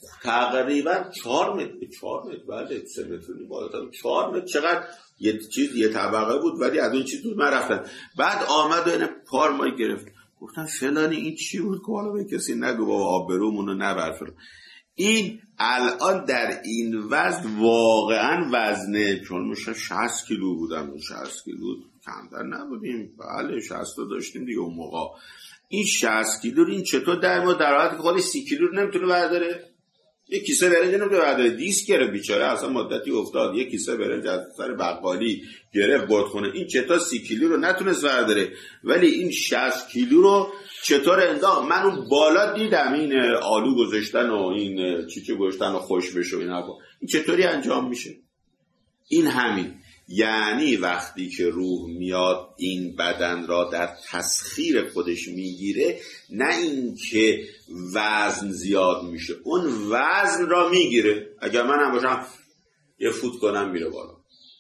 تقریبا 4 متر بله 3 متر بالاتر 4 متر، چقدر یه طبقه بود ولی از اون چیز بود. من رفتم بعد آمد و اینه پار ما گرفت، گفتن فلانی این چی بود که حالا به کسی نگو بابا آبرومونو نبر فلان. این الان در این وزن واقعا وزنه، چون میشه 60 کیلو بودم، 60 کیلو کمتر نبودیم، بله 60 تا داشتیم دیگه اون موقع. این 60 کیلو این چطور در حالتی که خودش 30 کیلو رو نمیتونه برداره؟ یک کیسه برنج نمیتونه برداره، دیسک گرفت بیچاره، اصلا مدتی افتاد، یک کیسه برنج از سر بقالی گرفت برد خونه. این چطور 30 کیلو رو نتونست برداره، ولی این 60 کیلو رو چطور انداخت؟ من اون بالا دیدم این آلو گذاشتن و این چیچه گذاشتن و خوش بشه و این حرفا. این چطوری انجام میشه؟ این همین، یعنی وقتی که روح میاد این بدن را در تسخیر خودش میگیره، نه این که وزن زیاد میشه، اون وزن را میگیره. اگر من هم باشم یه فوت کنم میره بالا.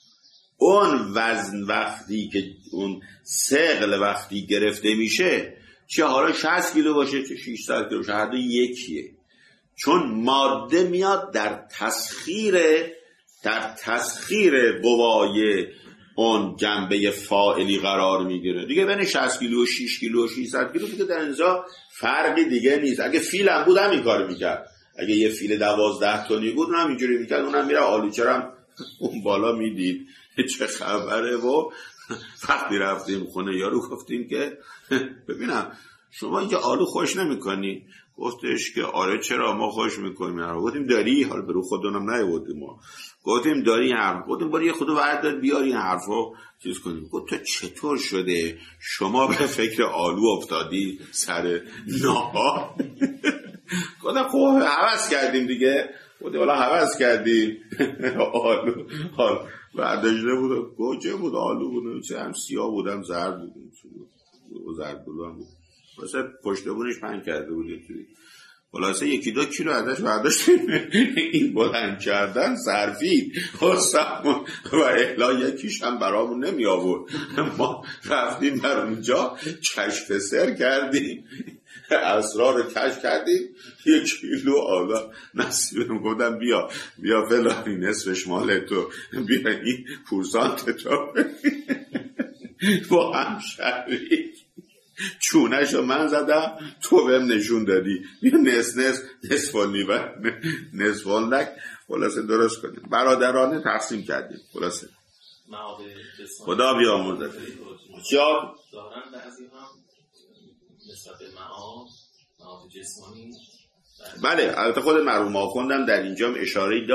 اون وزن وقتی که اون ثقل وقتی گرفته میشه، چه حالا 60 کیلو باشه چه 600 کیلو باشه، هر دو یکیه، چون ماده میاد در تسخیر قوای اون جنبه فاعلی قرار میگیره دیگه. بین 60 کیلو و 6 کیلو و 600 کیلو دیگه در اینجا فرقی دیگه نیست. اگه فیل هم بود همین کار میکرد، اگه یه فیل 12 تنی بود اونم اینجوری میکرد، اونم میره آلوچرم اون بالا میدید چه خبره. و وقتی رفتیم خونه یارو گفتیم که ببینم شما اینجا آلو خوش نمیکنی؟ گفتش که آره چرا ما خوش میکنیم. گفتیم داری؟ حالا برو خودمونم نیاوردیم ما. گفتیم داری حرف، گفتیم برو یه خودو بردار بیار این حرفو چیز کنیم. گفت تو چطور شده شما به فکر آلو افتادی سر نهار؟ گفتم خب هوس کردیم دیگه. گفتیم والا هوس کردیم آلو برداشته بود، گوجه بود، آلو بود، چه هم سیاه بودم زرد بود، زرد بود واسه پشت بونش پنگ کرده بود. خلاصه 1-2 کیلو ازش برداشت این بلند کردن صرفید و الا یکیش هم برامون نمی آورد. ما رفتیم در اونجا کشف سر کردیم، اسرار رو کشف کردیم. 1 کیلو آلا نصیبم گفتم بیا فلانی نصفش مال تو، بیا این پورسانت تو با هم شریک. چونش رو من زدم، تو بهم نشون دادی، بیا نصف و نصف خلاصه درست کنیم. برادرانه تقسیم کردیم. خلاصه خدا بیامرزه. جا دارن بعضی هم نسبت به معاد جسمانی. بله البته خود مرحوم آخوندم در اینجا اشاره‌ای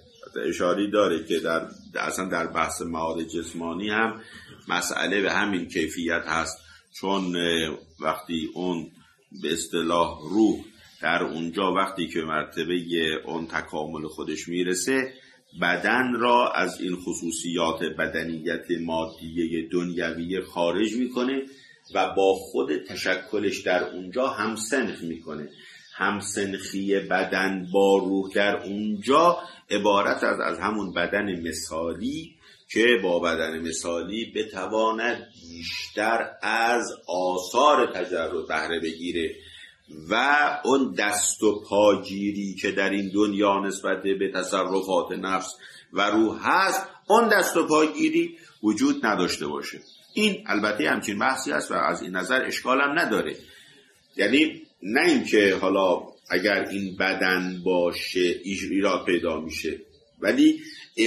داره که اصلا در بحث معاد جسمانی هم مسئله به همین کیفیت هست، چون وقتی اون به اصطلاح روح در اونجا وقتی که مرتبه اون تکامل خودش میرسه، بدن را از این خصوصیات بدنیت مادیه دنیوی خارج میکنه و با خود تشکلش در اونجا همسنخ میکنه. همسنخی بدن با روح در اونجا عبارت از همون بدن مثالی که با بدن مثالی بتواند بیشتر از آثار تجرد بهره بگیره و اون دست و پاگیری که در این دنیا نسبت به تصرفات نفس و روح هست، اون دست و پاگیری وجود نداشته باشه. این البته همچین بحثی هست و از این نظر اشکال هم نداره. یعنی نه اینکه حالا اگر این بدن باشه ایراد پیدا میشه، ولی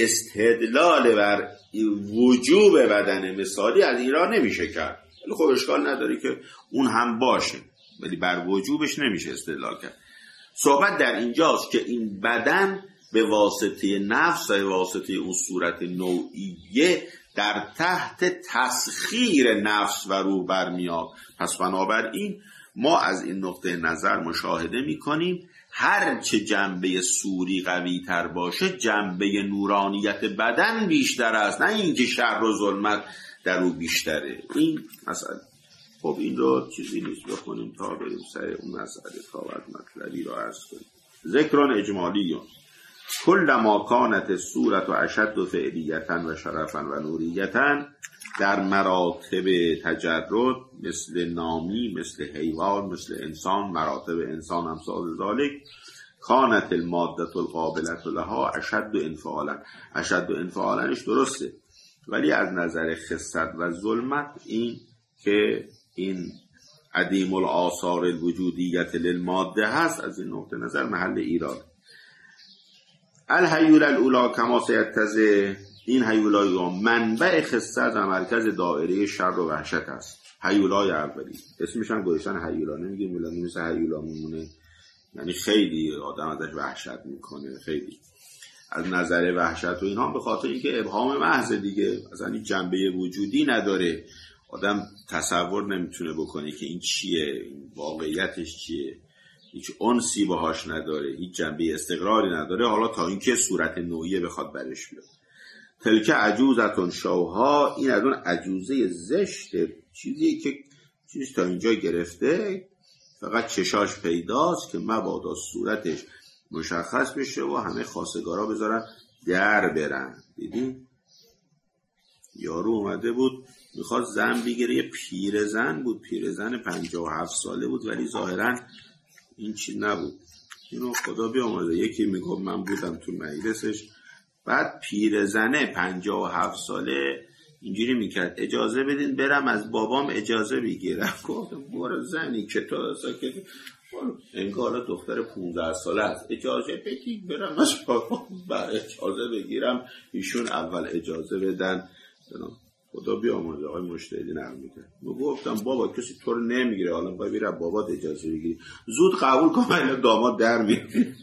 استدلال بر وجوب بدن مثالی از ایران نمیشه کرد. ولی خب اشکال نداره که اون هم باشه، ولی بر وجوبش نمیشه استدلال کرد. صحبت در اینجاست که این بدن به واسطه نفس و به واسطه اون صورت نوعیه در تحت تسخیر نفس و روح برمیاد. پس بنابراین ما از این نقطه نظر مشاهده میکنیم هر چه جنبه سوری قوی تر باشه، جنبه نورانیت بدن بیشتر است، نه اینکه شر و ظلمت در او بیشتره. این مسئله. خب این رو چیزی نیست بخونیم تا بریم سر اون مسئله تا بعد مطلبی رو عرض کنیم. ذکران اجمالیون کل ما کانت صورت و اشد و فعلیتن و شرفن و نوریتن در مراتب تجرد مثل نامی، مثل حیوان، مثل انسان، مراتب انسان هم ساز ذالک کانت المادت القابلت لها اشد و انفعالا. اشد و انفعالانش درسته، ولی از نظر خست و ظلمت این که این عدیم الآثار الوجودیت للماده هست، از این نقطه نظر محل ایراد. الحیول الاولا کما سیتزه، این حیولای منبع خست و مرکز دایره شر و وحشت است. حیولای اولی اسمش هم گذاشتن حیولا، نمیگیم میلانی مثل حیولا میمونه، یعنی خیلی آدم ازش وحشت میکنه، خیلی از نظر وحشت و اینها، به خاطر اینکه ابهام محض دیگه، اصلا این جنبه وجودی نداره، آدم تصور نمیتونه بکنه که این چیه، این واقعیتش چیه، هیچ انسی باهاش نداره، هیچ جنبه استقراری نداره، حالا تا اینکه صورت نوعیه بخواد برش بیاد. تلک عجوزتون شوها، این از اون عجوزه زشت، چیزی که چیز تا اینجا گرفته فقط چشاش پیداست که مبادا صورتش مشخص بشه و همه خواستگارا بذارن در برن. دیدین یارو اومده بود میخواد زن بگیره، یه پیرزن بود، پیرزن 57 ساله بود، ولی ظاهرا این چی نبود. اینو خدا بیامرزه، یکی میگفت من بودم تو مجلسش، بعد پیرزنه 57 ساله اینجوری میکرد اجازه بدین برم از بابام اجازه بگیرم. گفتم برو زنی که تو ساکت، انگار دختر 15 ساله است، اجازه بدین برم از بابام اجازه بگیرم. ایشون اول اجازه بدن. خدا بیامرزه آقای مشتهدی نرم میکرد. من گفتم بابا کسی تو رو نمیگیره، حالا باید بیره بابات اجازه بگیری، زود قبول کن اینا داماد در میگیره.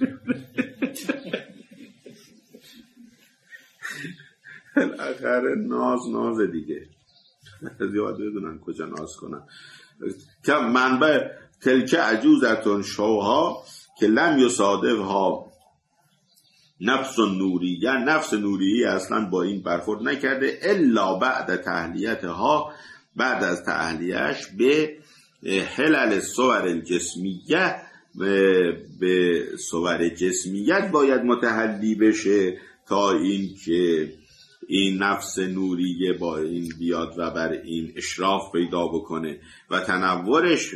الاخر ناز دیگه زیاد بدونن کجا ناز کنن. که منبع تلک عجوزتون شوها که لم یصادفها نفس نوریه، نفس نوریه اصلا با این برخورد نکرده الا بعد تحلیتها، بعد از تحلیهش به حلل صور الجسمیه، به صور جسمیت باید متحلی بشه تا این که این نفس نوریه با این بیاد و بر این اشراف پیدا بکنه و تنورش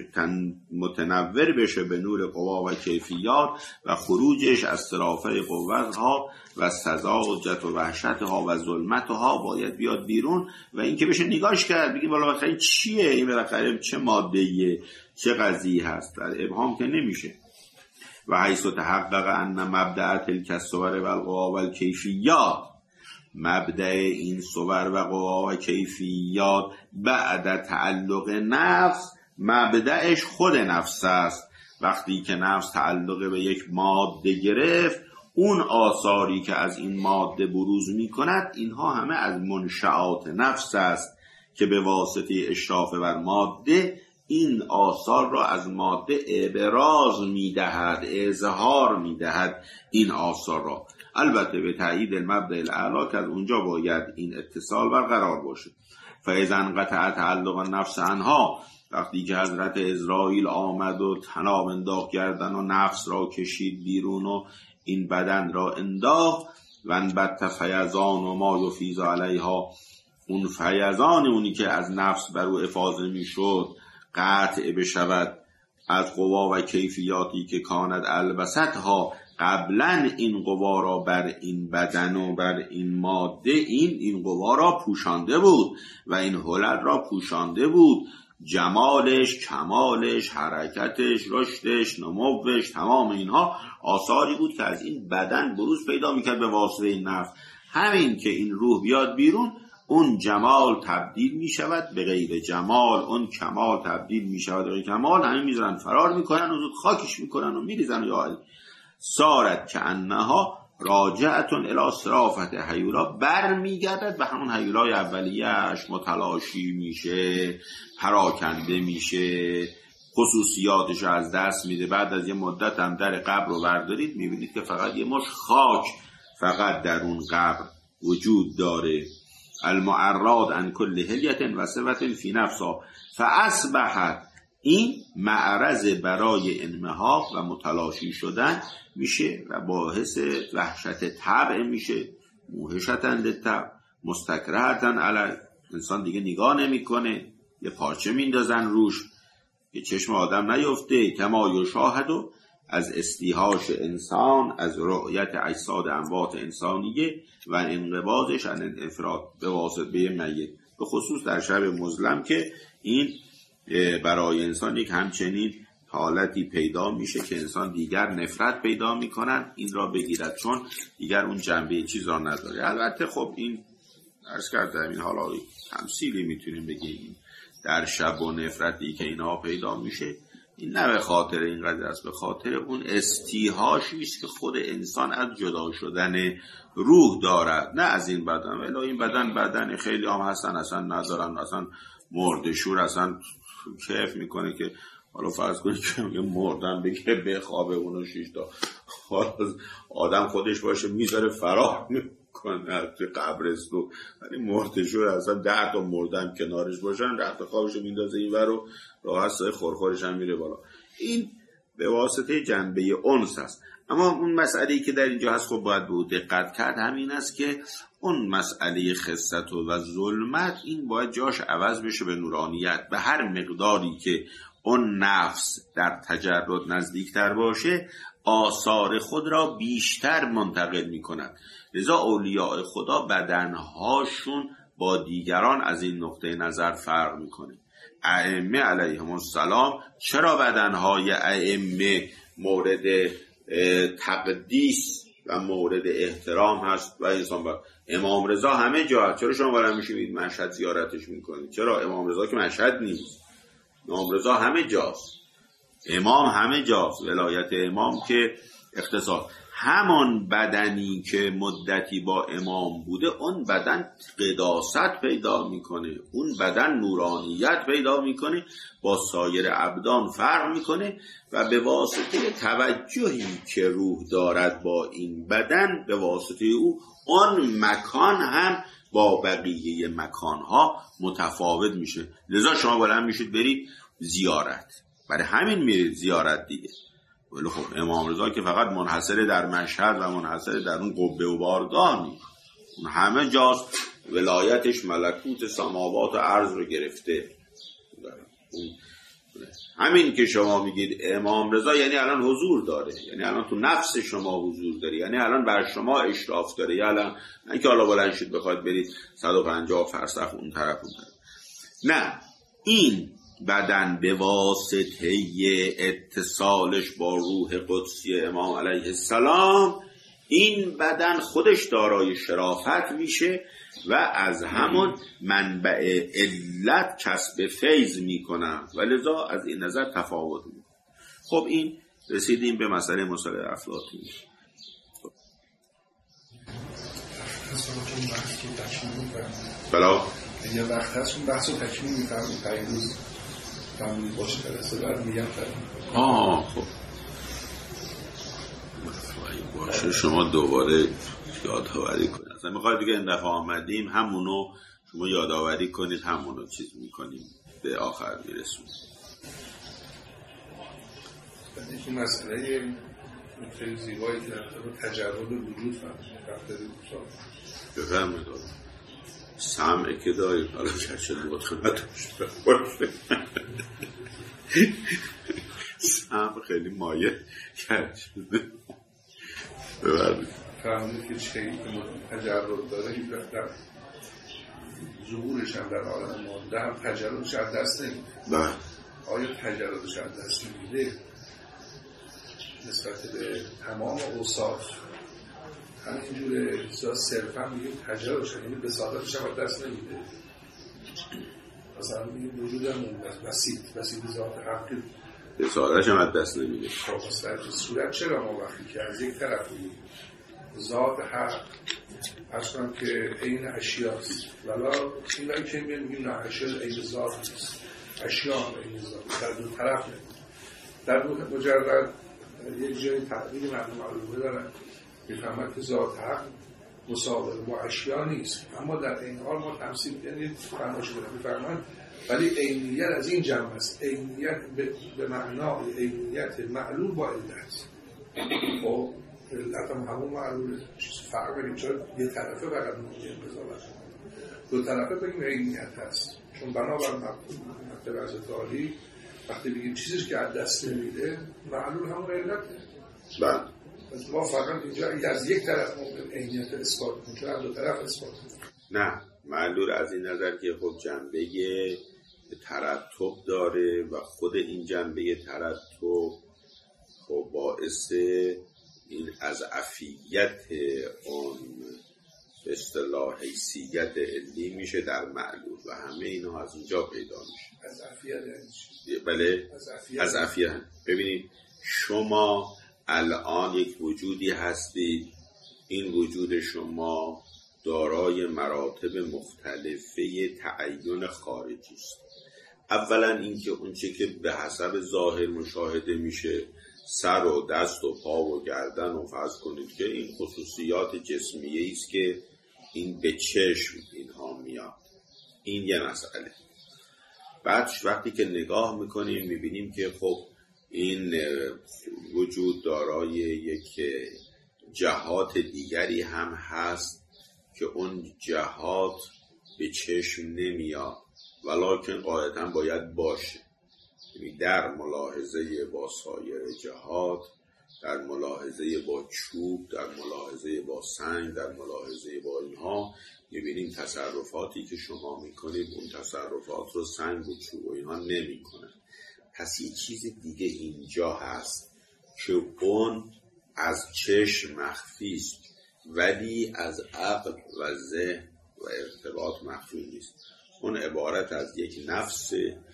متنور بشه به نور قوا و کیفیات و خروجش از صرافه قوتها و سذاجت و وحشتها و ظلمتها باید بیاد بیرون و این که بشه نگاش کرد بگیم والا بخیر چیه این، بالاخره چه ماده‌ایه، چه قضیه هست، در ابهام که نمیشه. و حیث تحقق ان مبدأ تلک الصور و القوا و الکیفیات، مبدأ این صور و قوا و کیفیات بعد تعلق نفس، مبدأش خود نفس است. وقتی که نفس تعلق به یک ماده گرفت، اون آثاری که از این ماده بروز می کند اینها همه از منشآت نفس است که به واسطه اشراف بر ماده این آثار را از ماده ابراز می دهد، اظهار می دهد این آثار را، البته به تایید المبدأ الاعلی که از اونجا باید این اتصال برقرار باشه. فاذا انقطع تعلق النفس عنها، وقتی که حضرت عزرائیل آمد و طناب انداخت گردن و نفس را کشید بیرون و این بدن را انداخت، و انبت فیضان و ما یفیض علیها، اون فیضان اونی که از نفس بر او افاضه می شد قطع بشود از قوا و کیفیاتی که کاند البستها، قبلا این قوا را بر این بدن و بر این ماده این قوا را پوشانده بود و این حلل را پوشانده بود، جمالش، کمالش، حرکتش، رشدش، نموش، تمام اینها آثاری بود که از این بدن بروز پیدا میکرد به واسطه این نفس. همین که این روح بیاد بیرون، اون جمال تبدیل میشود به غیر جمال، اون کمال تبدیل میشود به غیر کمال، همین میذارن فرار میکنن و زود خاکش میکنن و میریزن. یا سارت که انها راجعتون الی صرافت حیولا، بر میگردد به همون حیولای اولیه‌اش، متلاشی میشه، پراکنده میشه، خصوصیاتش از دست میده. بعد از یه مدت هم در قبر رو بردارید میبینید که فقط یه مش خاک فقط در اون قبر وجود داره. المعرض عن کل حلیت و صفت فی نفسها فاصبحت، این معرض برای انمحاق و متلاشی شدن میشه و باعث وحشت طبع میشه، موهشتن للطبع مستکرهتن علی، انسان دیگه نگاه نمیکنه، یه پارچه میندازن روش که چشم آدم نیفته. کما یشاهد از استیهاش انسان از رؤیت اجساد اموات انسانیه و انقباضش عن الافراد به واسطه میت، به خصوص در شب مظلم که این برای انسان یک همچنین حالتی پیدا میشه که انسان دیگر نفرت پیدا میکنن این را بگیرد، چون دیگر اون جنبه چیز را نداره. البته خب این عرض کردم این حالا تمثیلی میتونیم بگیم در شب و نفرتی که اینها پیدا میشه، این نه به خاطر این قضیه است، به خاطر اون استیهاشی است که خود انسان از جدا شدن روح دارد، نه از این بدن. ولی این بدن خیلی هم هستن اصلا ندارن، اصلا مردشور، اصلا کیف میکنه که حالا فرض کنید که مردن بگه بخوابه اونو 6 تا آدم خودش باشه میذاره فرار میکنه تو قبرستون، ولی مردشور اصلا 10 تا مردن کنارش باشن، 10 تا خوابش میندازه اینور و راحت سای خورخورش هم میره بالا. این به واسطه جنبه انس است. اما اون مسئله‌ای که در اینجا هست خب باید به دقت کرد، همین است که اون مسئله خست و ظلمت این باید جاش عوض بشه به نورانیت. به هر مقداری که اون نفس در تجرد نزدیکتر باشه آثار خود را بیشتر منتقل می کند. لذا اولیاء خدا بدنهاشون با دیگران از این نقطه نظر فرق می کنه. ائمه علیهم السلام چرا بدنهای ائمه مورد تقدیس و مورد احترام هست و انسان با امام رضا همه جا هست؟ چرا شما بالا میشید مشهد زیارتش میکنید؟ چرا امام رضا که مشهد نیست؟ امام رضا همه جاست، امام همه جاست، ولایت امام که اختصاص. همان بدنی که مدتی با امام بوده اون بدن قداست پیدا میکنه، اون بدن نورانیت پیدا میکنه، با سایر ابدان فرق میکنه و به واسطه توجهی که روح دارد با این بدن، به واسطه او اون مکان هم با بقیه مکانها متفاوت میشه. لذا شما بلند میشید برید زیارت، برای همین میرید زیارت دیگه. ولی خب امام رضا که فقط منحصر در مشهد و منحصر در اون قبه و بارگاه نیست، اون همه جاست، ولایتش ملکوت سماوات و ارض رو گرفته. همین که شما میگید امام رضا یعنی الان حضور داره، یعنی الان تو نفس شما حضور داره، یعنی الان بر شما اشراف داره، یا الان نه که حالا بلند شید بخواد برید 150 فرسخ اون طرف اون طرف. نه، این بدن به واسطه اتصالش با روح قدسی امام علیه السلام، این بدن خودش دارای شرافت میشه و از همون منبع علت کسب فیض میکنم و لذا از این نظر تفاوت میکنم. خب این رسیدیم به مسئله افلاطون. بلا یه وقت هست اون بحث رو تکمیل میفرمون پیروز فهمونی باشه درسته بعد میگم خب باشه شما دوباره یادآوری کنید. اصلا میخواید دیگه این دفعه آمدیم همونو شما یادآوری کنید، همونو چیز میکنیم به آخر میرسونیم. یکی مسئله خیلی زیبایی که در تجرد وجود بفرمایید. سمعه که دارید حالا چشم مطمئن باشه سمع خیلی مایه کرد شده. ببرید فهمید که چه تجرد داره در ظهورش هم در عالم مانده هم تجردش از دست نمیده. آیا تجردش از دست نمیده نسبت به تمام اوصاف همینجوره صرفا میگیم تجردش، یعنی بساطتش هم از دست نمیده؟ مثلا میگیم وجود هم بسیط ذات حقی بساطتش هم از دست نمیده. خب در صورت چرا ما وقتی که از یک طرف ذات حق اصلا که عین اشیاست، ولی این وقتی که میگیم نه اشیا عین ذات نیست، اشیا عین ذات در دو طرف نمید. در دو مجرد یک جای تعبیر معلومه دارن میفهمد که ذات حق مساوی با اشیا نیست، اما در این حال ما تمثیل یعنی فرمایش میفهمند ولی عینیت از این جمع است، عینیت به معنای عینیت معلول با علت. خب علت هم همون معلوله، چیز فرق بگیم چرا یه طرفه فقط نمیگیم قضاوت، دو طرفه بگیم عینیت هست، چون بنابر مکتب از تالی وقتی بگیم چیزی که از دست نمیده معلول همون علته. بله ما فقط اینجا از یک طرف ممکن عینیت اثبات کنیم، چون از دو طرف اثبات کنیم. نه، معلول از این نظر که خب جنبه ترتب داره و خود این جنبه ترتب خب باعث این اضعفیت اون به اصطلاح حیثیت علی میشه در معلول و همه اینا از اونجا پیدا میشه. اضعفیت یعنی بله اضعفیت. ببینید شما الان یک وجودی هستید، این وجود شما دارای مراتب مختلفه تعین خارجی است. اولا اینکه اونچه که به حسب ظاهر مشاهده میشه، سر و دست و پا و گردن و فرض کنید که این خصوصیات جسمیه است که این به چشم اینها میاد، این یه مسئله. بعد وقتی که نگاه میکنیم میبینیم که خب این وجود دارای یک جهات دیگری هم هست که اون جهات به چشم نمیاد ولکن قاعدتا باید باشه. در ملاحظه با سایر جهات، در ملاحظه با چوب، در ملاحظه با سنگ، در ملاحظه با اینها میبینیم تصرفاتی که شما میکنید اون تصرفات رو سنگ و چوب و اینها نمیکنن. پس یه چیز دیگه اینجا هست که اون از چشم مخفی است ولی از عقل و ذهن و ارتباط مخفی نیست. اون عبارت از یک نفس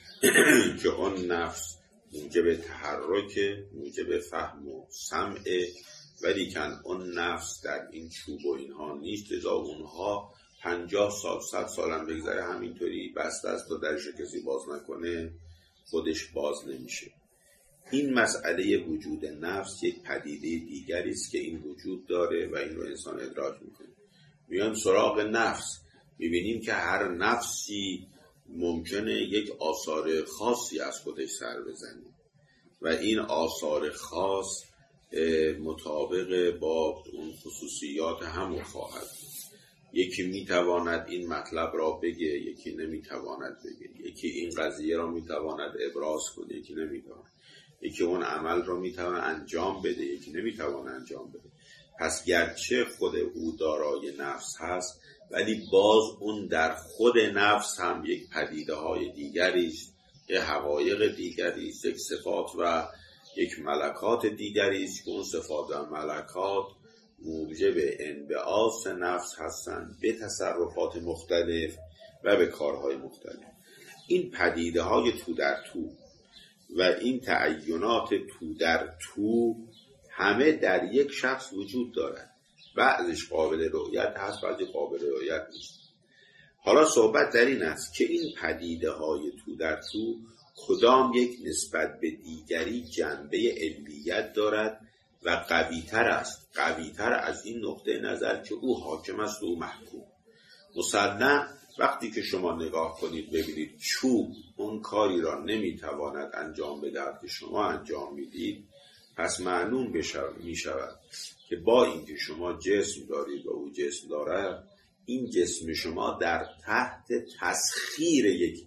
که اون نفس موجب تحرک، موجب فهم و سمع، ولی کن اون نفس در این چوب و اینها نیست. لذا اونها 50 سال 100 سال هم بگذره همینطوری بسته است و درش کسی باز نکنه خودش باز نمیشه. این مسئله وجود نفس یک پدیده دیگری است که این وجود داره و این رو انسان ادراک میکنه. میان سراغ نفس، میبینیم که هر نفسی ممکنه یک آثار خاصی از خودش سر بزنه. و این آثار خاص مطابق با اون خصوصیات هم خواهد. یکی میتواند این مطلب را بگه، یکی نمیتواند بگه، یکی این قضیه را میتواند ابراز کنه، یکی نمیتواند، یکی اون عمل را میتواند انجام بده، یکی نمیتواند انجام بده. پس گرچه خود او دارای نفس هست، ولی باز اون در خود نفس هم یک پدیده های دیگری است، یک حقایق دیگری است، یک صفات و یک ملکات دیگری است که اون صفات و ملکات موجب انبعاث نفس هستند به تصرفات مختلف و به کارهای مختلف. این پدیده های تو در تو و این تعینات تو در تو همه در یک شخص وجود دارد. بعضش قابل رؤیت هست، بعضی قابل رؤیت نیست. حالا صحبت در این است که این پدیده های تو در تو کدام یک نسبت به دیگری جنبه علیت دارد و قویتر است، قویتر از این نقطه نظر که او حاکم است و او محکوم. مسلم وقتی که شما نگاه کنید ببینید چوب اون کاری را نمیتواند انجام بدهد که شما انجام میدید، پس معلوم می شود که با اینکه شما جسم دارید و او جسم دارد، این جسم شما در تحت تسخیر یک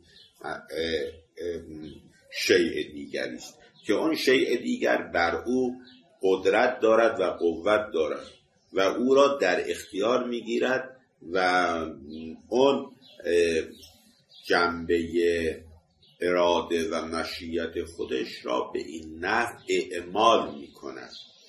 شیء دیگری است که اون شیء دیگر بر او قدرت دارد و قوت دارد و او را در اختیار میگیرد و اون جنبه اراده و مشیت خودش را به این نحو اعمال میکند.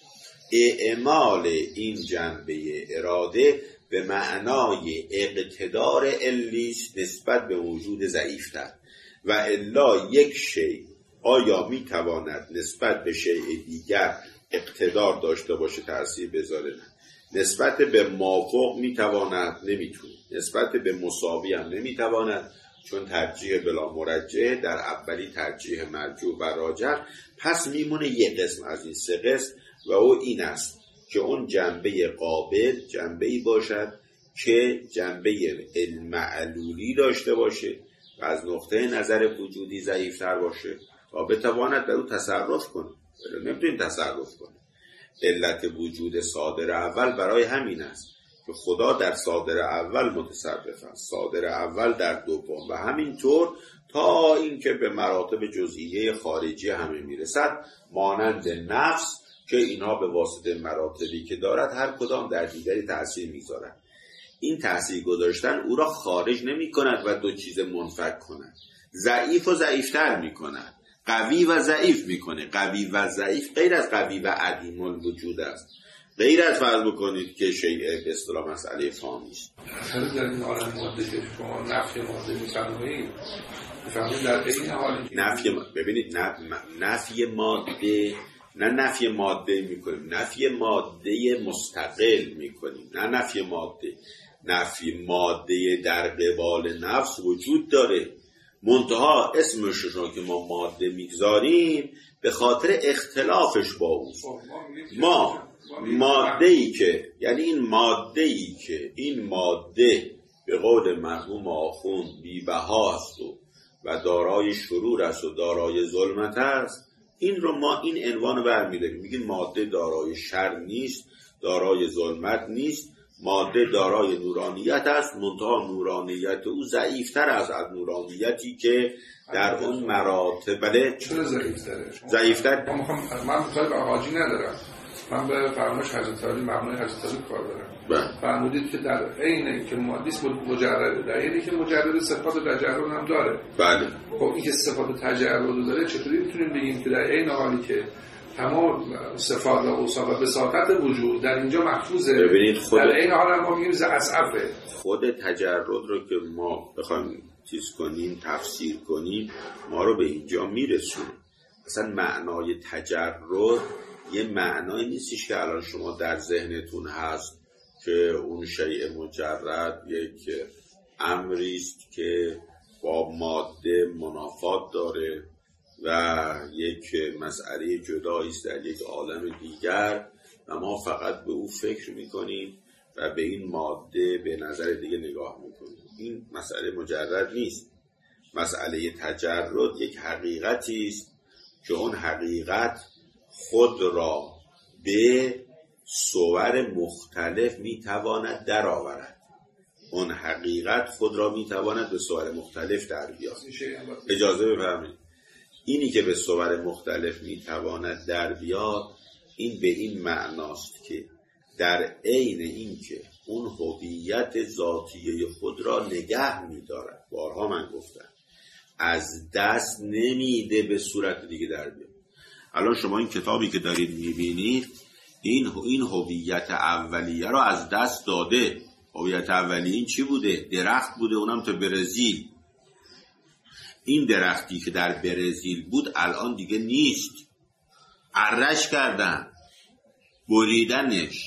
اعمال این جنبه اراده به معنای اقتدار علیست نسبت به موجود ضعیفتر. و الا یک شیء آیا میتواند نسبت به شیء دیگر اقتدار داشته باشه، تأثیر بذاره؟ نه. نسبت به مافوق میتواند؟ نمیتونه. نسبت به مساوی هم نمیتواند، چون ترجیح بلا مرجح در اولی ترجیح مرجوح و راجح. پس میمونه یک قسم از این سه قسم و او این است که اون جنبه قابل جنبه‌ای باشد که جنبه المعلولی داشته باشه و از نقطه نظر وجودی ضعیفتر باشه و بتواند در او تصرف کنه. نمیتونید تصرف کنه. علت وجود صادر اول برای همین است که خدا در صادر اول متصرف است، صادر اول در دوم و همینطور تا اینکه به مراتب جزئیه خارجی همه میرسد، مانند نفس که اینها به واسطه مراتبی که دارد هر کدام در دیگری تأثیر میگذارد. این تأثیر گذاشتن او را خارج نمی کند و دو چیز منفک کند. ضعیف و ضعیفتر می کند، قوی و ضعیف می کنه. قوی و ضعیف غیر از قوی و عدیم الوجود است، غیر از فرض بکنید که شیء به اصطلاح مسئله فانی است. اصلا در این عالم ماده که شما نفی ماده می‌فرمایید در این حال ببینید نفی ماده، نه نفی ماده میکنیم، نفی ماده مستقل میکنیم، نه نفی ماده. نفی ماده در قبال نفس وجود داره، منتها اسمش رو که ما ماده میگذاریم به خاطر اختلافش با اون. ما ماده‌ای که یعنی این ماده به قول مرحوم آخوند بی‌بها است و دارای شرور است و دارای ظلمت است، این رو ما این عنوان برمی‌داریم، میگیم ماده دارای شر نیست، دارای ظلمت نیست، ماده دارای نورانیت است، منتها نورانیت او ضعیفتر است از نورانیتی که در اون مراتب. بله چرا ضعیفتر؟ من مطالب حاجی ندارم، من به فرمایش حضرت علی مبنای حضرت علی کار دارم. فرمودید که در عین که مادیس مجرده، در عین که مجرد صفات تجرد هم داره. بله. خب این که صفات تجرد داره چطوری میتونیم بگیم که در عین حالی که تمام صفات و اوصاف و بساطت وجود در اینجا محفوظه، ببینید در عین حال ما میگیم ضعفه. خود تجرد رو که ما بخوایم چیز کنیم، تفسیر کنیم، ما رو به اینجا میرسونه. اصلا معنای تجرد یه معنای نیستش که الان شما در ذهنتون هست که اون شیء مجرد یک امری است که با ماده منافات داره و یک مسئله جدایی است در یک عالم دیگر و ما فقط به او فکر میکنیم و به این ماده به نظر دیگه نگاه میکنیم. این مسئله مجرد نیست. مسئله تجرد یک حقیقتی است که اون حقیقت خود را به صور مختلف میتواند در آورد. اون حقیقت خود را میتواند به صور مختلف در بیاد. اجازه بفرمایید، اینی که به صور مختلف میتواند در بیاد، این به این معناست که در عین این که اون هویت ذاتیه خود را نگه می‌دارد، بارها من گفتم، از دست نمیده به صورت دیگه در بیاد. الان شما این کتابی که دارید می‌بینید این هویت اولیه را از دست داده. هویت اولیه این چی بوده؟ درخت بوده، اونم تو برزیل. این درختی که در برزیل بود الان دیگه نیست، ارش کردن، بریدنش،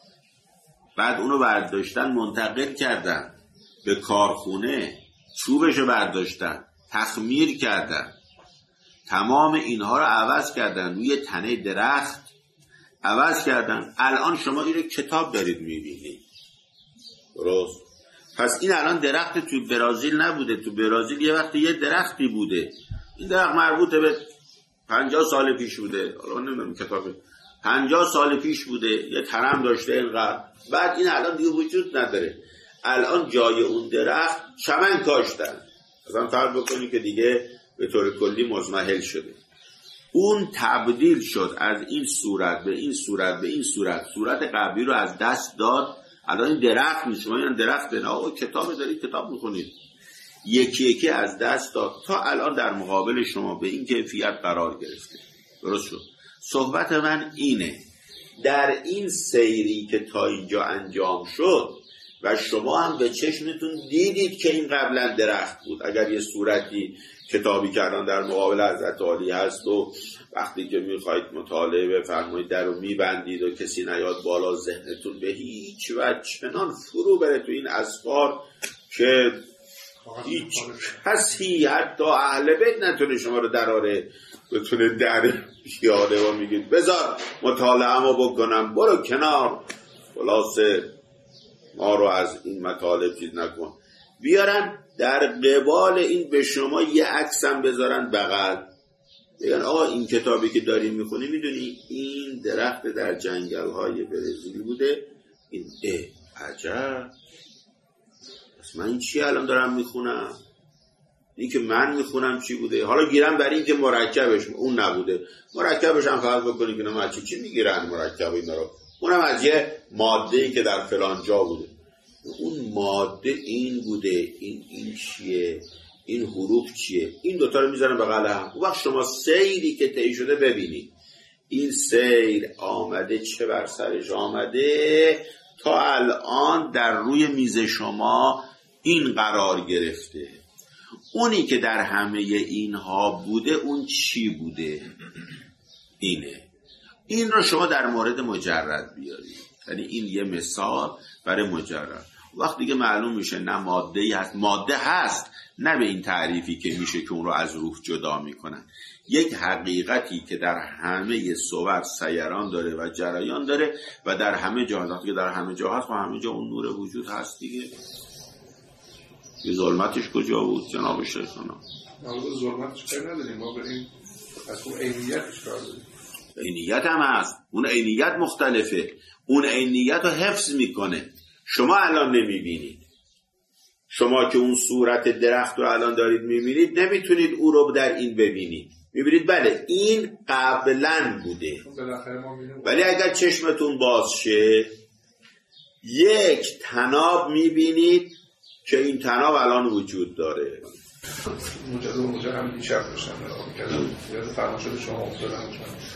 بعد اونو برداشتن منتقل کردن به کارخونه، چوبشو برداشتن تخمیر کردن، تمام اینها رو عوض کردن، روی تنه درخت عوض کردن. الان شما این کتاب دارید میبینید، درست؟ پس این الان درخت تو برزیل نبوده. تو برزیل یه وقتی یه درختی بوده، این درخت مربوط به 50 سال پیش بوده، الان نمیدونم کتاب 50 سال پیش بوده، یه ترم داشته اینقدر، بعد این الان دیگه وجود نداره. الان جای اون درخت چمن کاشتن، مثلا فرض بکنید که دیگه به طور کلی مزمحل شده. اون تبدیل شد از این صورت به این صورت به این صورت، صورت قبلی رو از دست داد. الان این درخت نیست، شما این درخت نه، آقا کتاب دارید کتاب میخونید، یکی یکی از دست داد تا الان در مقابل شما به این کیفیت قرار گرفته. درست شد؟ صحبت من اینه، در این سیری که تا اینجا انجام شد و شما هم به چشمتون دیدید که این قبلا درخت بود. اگر یه صورتی کتابی کردن در مقابل حضرت عالی هست و وقتی که میخواید مطالعه بفرمایید در رو میبندید و کسی نیاد بالا، ذهنتون به هیچ وجه چنان فرو بره تو این اسفار که هیچ کسی حتی اهل بیت نتونه شما رو دراره، بتونه در پیاده و میگید بذار مطالعه‌مو بکنم، برو کنار، خلاصه ما رو از این مطالب چیز نکن. بیارن در قبال این به شما یه عکسم بذارن بغل، بگن آقا این کتابی که داریم میخونی میدونی این درخت در جنگل‌های برزیلی بوده. این عجب، پس من این چی الان دارم میخونم؟ این که من میخونم چی بوده؟ حالا گیرم برای این که مرکبش اون نبوده، مرکبش هم فرض بکنی که نه چی میگیرن مرکب اینا رو، اونم از یه ماده‌ای که در فلان جا بوده، اون ماده این بوده، این چیه، این حروف چیه، این دوتا رو میذارن بغل هم. اون وقت شما سیری که طی شده ببینید، این سیر آمده چه بر سرش آمده تا الان در روی میز شما این قرار گرفته. اونی که در همه اینها بوده اون چی بوده؟ اینه. این رو شما در مورد مجرد بیارید، یعنی این یه مثال برای مجرد. وقتی که معلوم میشه نه ماده‌ای هست، ماده هست، نه به این تعریفی که میشه که اون رو از روح جدا میکنن، یک حقیقتی که در همه صور سیران داره و جریان داره و در همه جا هست. که در همه جا هست و همه جا اون نور وجود هست دیگه. یه ظلمتش کجا بود جناب شیخانا؟ ما ظلمتش کار نداریم، ما بریم از اون عینیتش کار داریم. عینیت هم هست، اون عینیت مختلفه، اون عینیت رو حفظ میکنه. شما الان نمیبینید، شما که اون صورت درخت رو الان دارید میبینید نمیتونید او رو در این ببینید. میبینید بله این قبلا بوده، ولی اگر چشمتون باز شه یک تناب میبینید که این تناب الان وجود داره. مجرد هم بیشتر داشتم یاد فرماشد شما افتادم.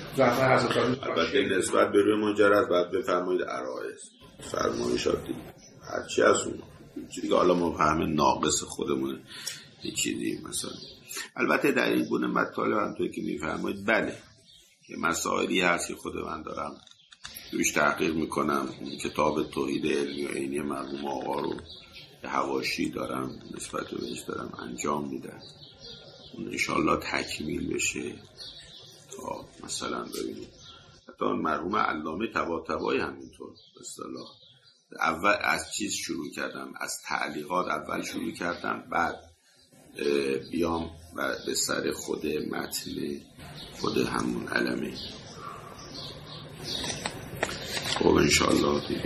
البته نسبت به روی مجرد باید بفرمایید عرایز فرمایشات دیگه هرچی از اون چیزی حالا ما فهم ناقص خودمونه یه چیزی مثلا. البته در این گونه مطالب هم توی که میفرمایید بله که مسائلی هست که خود من دارم روش تحقیق میکنم. کتاب توحید علمی و عینی مرحوم آقا رو به حواشی دارم نسبت بهش دارم انجام میدم، اون انشالله تکمیل بشه تا مثلا ببینید حتی مرحوم علامه طباطبایی همینطور به اصطلاح اول از چیز شروع کردم، از تعلیقات اول شروع کردم، بعد بیام به سر خود متن خود همون علمه. خب انشاءالله دیگه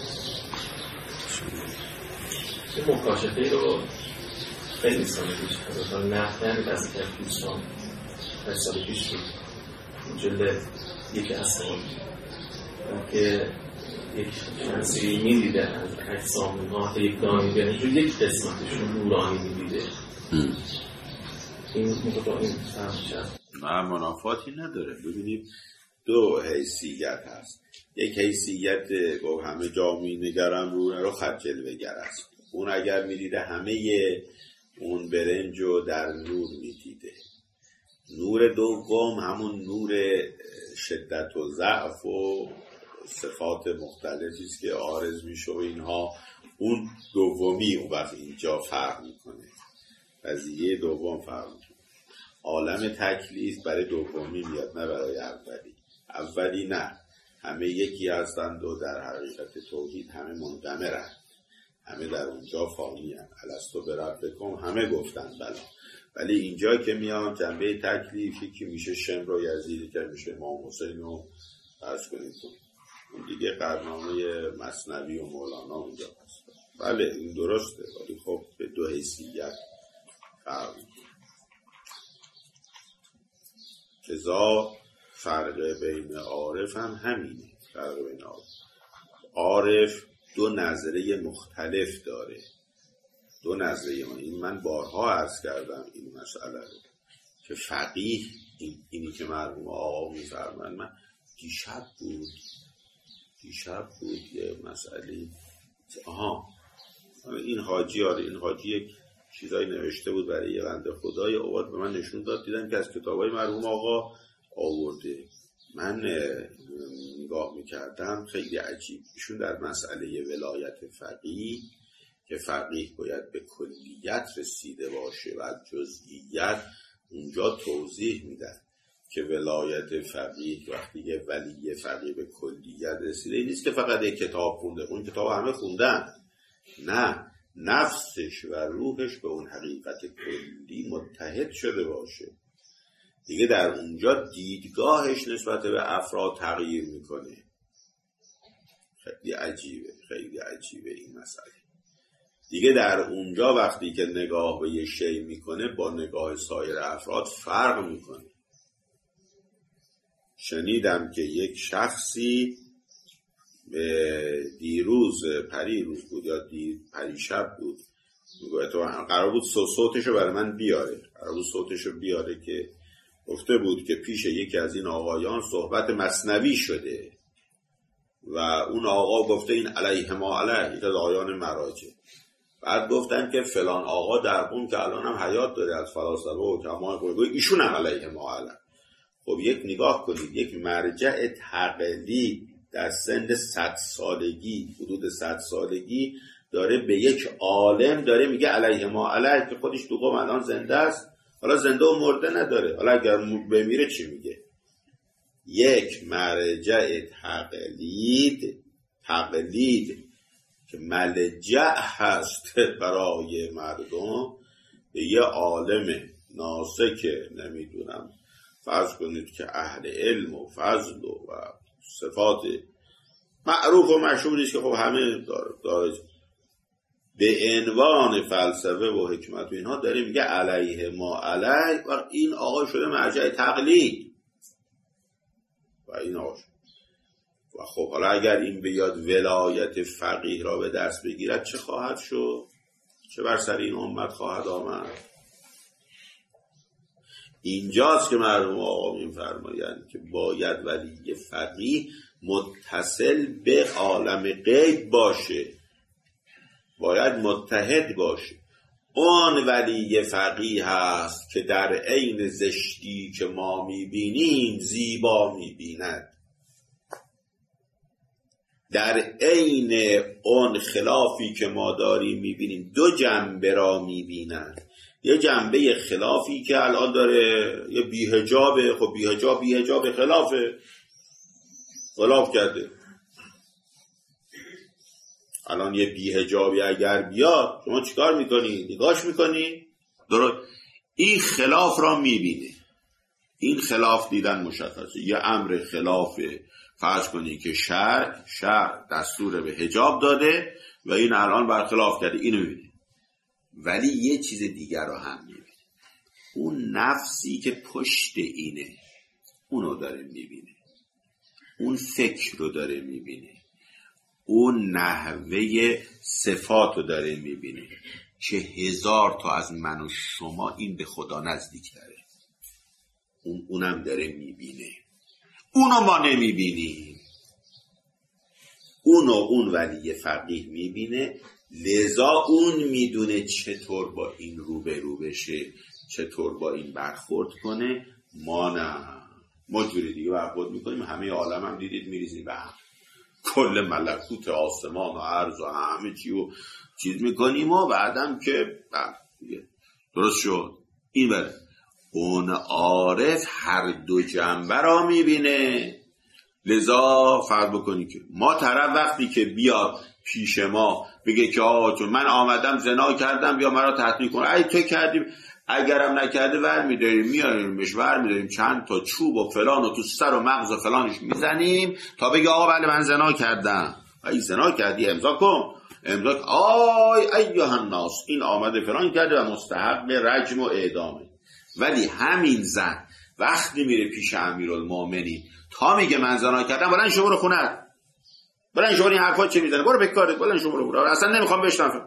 این مکاشفه رو خیلی سال پیش کنم نفتن از که پیشتان 8 سال پیش بود جلد یکی اصلا که یک شنسی میدیده از اجسام نات یک دانی بیانه یک قسمتشون نورانی میدیده. این فهم شد نه منافاتی نداره. ببینید دو حیثیت هست. یک حیثیت گفت همه جا می نگرم رو خط جلوه گر است. اون اگر می دیده همه اون برنج رو در نور می دیده. نور دوم همون نور شدت و ضعف و صفات مختلفی است که عارض میشه و اینها. اون دومی اون وقت اینجا فرق میکنه. قضیه دوم فرق میکنه. عالم تکلیف برای دومی میاد نه برای اولی. اولی نه، همه یکی هستند و در حقیقت توحید همه منجمرند، همه در اونجا فانی هستند. الستو بربکم همه گفتن بلا. ولی اینجا که میان جنبه تکلیفی که میشه شمر و یزیدی که میشه امام حسین و فرض کنید اون دیگه قرنامه مثنوی و مولانا اونجا هست. بله این درسته، ولی خب به دو حیثیت فرق کذا فرق بین عارف هم همینه. فرق بین عارف دو نظریه مختلف داره. دو نظریه این من بارها عرض کردم این مسئله رو که فقیه اینی که مرحوم آقا میفرمند. من دیشب بود یه مسئله این حاجی یک چیزایی نوشته بود برای یه بنده خدای اوقات به من نشون داد، دیدم که از کتابای مرحوم آقا آورده. من نگاه میکردم خیلی عجیب. ایشون در مسئله ولایت فقیه که فقیه باید به کلیت رسیده باشه و جزئیات اونجا توضیح میدن که ولایت فقیه وقتی یه ولی فقیه به کلیت رسیده نیست که فقط یک کتاب خونده. اون کتاب همه خوندن، نه، نفسش و روحش به اون حقیقت کلی متحد شده باشه. دیگه در اونجا دیدگاهش نسبت به افراد تغییر میکنه. خیلی عجیبه این مسئله. دیگه در اونجا وقتی که نگاه به یه شی میکنه با نگاه سایر افراد فرق میکنه. شنیدم که یک شخصی پریروز بود یا پریشب بود، قرار بود صوتشو برای من بیاره. که گفته بود که پیش یکی از این آقایان صحبت مثنوی شده و اون آقا گفته این علیه ما علیه، یک از آقایان مراجع. بعد گفتن که فلان آقا در قم که الان هم حیات داره از فلاسفه و کما ایشون هم علیه ما علیه. خب یک نگاه کنید، یک مرجع تقلید در سن 100 سالگی، حدود 100 سالگی داره به یک عالم داره میگه علیه ما علیه که خودش تو قم الان زنده است. حالا زنده و مرده نداره، حالا اگر بمیره چی میگه؟ یک مرجع تقلید که ملجأ هست برای مردم به یه عالم ناسک، نمیدونم فرض کنید که اهل علم و فضل و صفات معروف و مشهوریست که خب همه داره به عنوان فلسفه و حکمت و اینها داره میگه علیه ما علیه و این آقا شده مرجع تقلید و این آقا شده. و خب حالا اگر این بیاد ولایت فقیه را به دست بگیرد چه خواهد شد؟ چه بر سر این امت خواهد آمد؟ اینجاست که مرحوم آقا می‌فرمایند که باید ولی فقیه متصل به عالم غیب باشه، باید متحد باشه. اون ولی فقیه هست که در عین زشتی که ما میبینیم زیبا میبیند، در عین اون خلافی که ما داریم میبینیم دو جنبه را میبیند. یه جنبه خلافی که الان داره یه بی‌حجابه، خب بی‌حجاب خلاف کرده. الان یه بی‌حجابی اگر بیاد شما چیکار میکنی؟ نگاش میکنی؟ درست این خلاف را میبینه. این خلاف دیدن مشخصه. یه امر خلاف، فرض کنی که شرع دستور به حجاب داده و این الان برخلاف کرده، اینو میبینه. ولی یه چیز دیگر رو هم میبینه. اون نفسی که پشت اینه اونو داره میبینه، اون فکر رو داره میبینه، اون نحوه صفات رو داره میبینه که 1000 تا از من و شما این به خدا نزدیک داره. اونم داره میبینه. اونو ما نمیبینیم. اون ولی فقیه میبینه، لذا اون میدونه چطور با این روبرو بشه، چطور با این برخورد کنه. ما نه، ما جوری دیگه برخورد میکنیم. همه عالم هم دیدید میریزیم به هم، کل ملکوت آسمان و عرض و همه چی و چیز میکنیم و بعدم که درست شد. این بره اون عارف هر دو جنبه را میبینه. لذا فرض بکنی که ما طرف وقتی که بیاد پیش ما بگه که آقا چون من آمدم زنا کردم بیا مرا تحقیق کن، ای تو کردیم، اگرم نکرده ور میداریم میاریمش، ور میداریم چند تا چوب و فلان و تو سر و مغز و فلانش میزنیم تا بگه آقا بله من زنا کردم. ای زنا کردی امضا کن. امضا آی ایها الناس این آمده فلان کرده و مستحق رجم و اعدامه. ولی همین زن وقتی میره پیش امیرالمومنین تا میگه من زنا کردم، بلند شو برو خونت، بلند شو این حرفا چه میزنه، برو بکارت، بلند شو برو، اصلا نمیخوام بشنوم.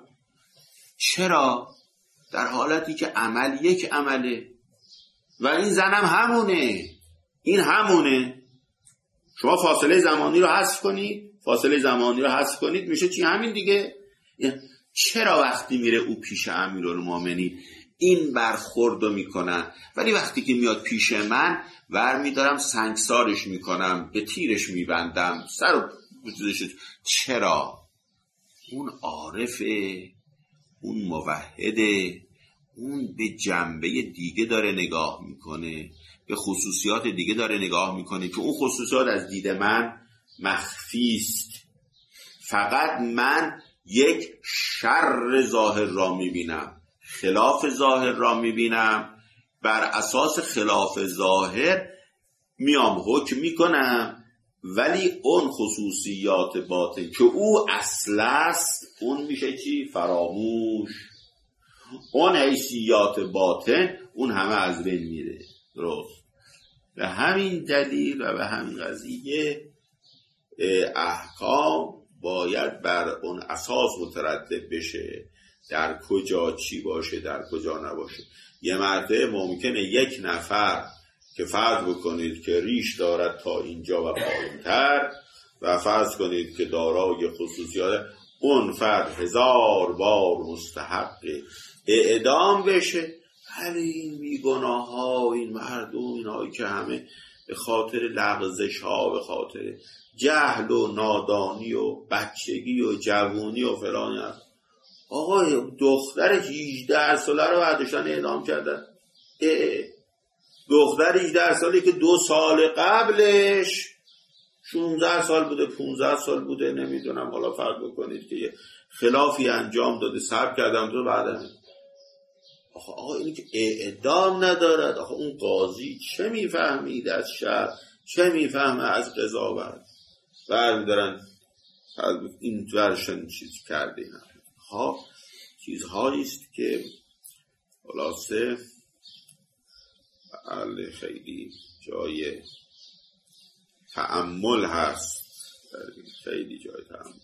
چرا؟ در حالتی که عمل یک عمله و این زنم همونه، این همونه. شما فاصله زمانی رو حذف کنید، فاصله زمانی رو حذف کنید میشه چی؟ همین دیگه. چرا وقتی میره او پیش امیرالمومنین این برخوردو میکنن، ولی وقتی که میاد پیش من ور میدارم سنگسارش میکنم، به تیرش میبندم، سر و وجودش. چرا؟ اون عارفه، اون موحده، اون به جنبه دیگه داره نگاه میکنه، به خصوصیات دیگه داره نگاه میکنه که اون خصوصیات از دید من مخفیست. فقط من یک شر ظاهر را میبینم، خلاف ظاهر را میبینم، بر اساس خلاف ظاهر میام حکم میکنم، ولی اون خصوصیات باطن که او اصل است اون میشه چی؟ فراموش. اون حیثیات باطن اون همه از بین میره. درست. به همین دلیل و به همین قضیه احکام باید بر اون اساس مترتب بشه، در کجا چی باشه در کجا نباشه. یه مرتبه ممکنه یک نفر که فرض بکنید که ریش دارد تا اینجا و پایین‌تر و فرض کنید که دارای خصوصیات، اون فرد 1000 بار مستحق اعدام بشه، ولی این بیگناه ها، این مردم، اینایی که همه به خاطر لغزش ها، به خاطر جهل و نادانی و بچگی و جوونی و فلانی هست. آقا دختر 18 ساله رو برداشتن اعدام کردن. دختر 18 ساله که 2 سال قبلش 16 سال بوده، 15 سال بوده، نمیدونم، حالا فرض بکنید که یه خلافی انجام داده، صبر کردم تو بعدم. آقا اینی که اعدام ندارد، آقا اون قاضی چه میفهمید از شرع، چه میفهمه از قضاوت؟ برمیدارن این ورشن چیز کرده. ها چیزهایی است که خلاصه خیلی جای تأمل هست، خیلی جای تأمل.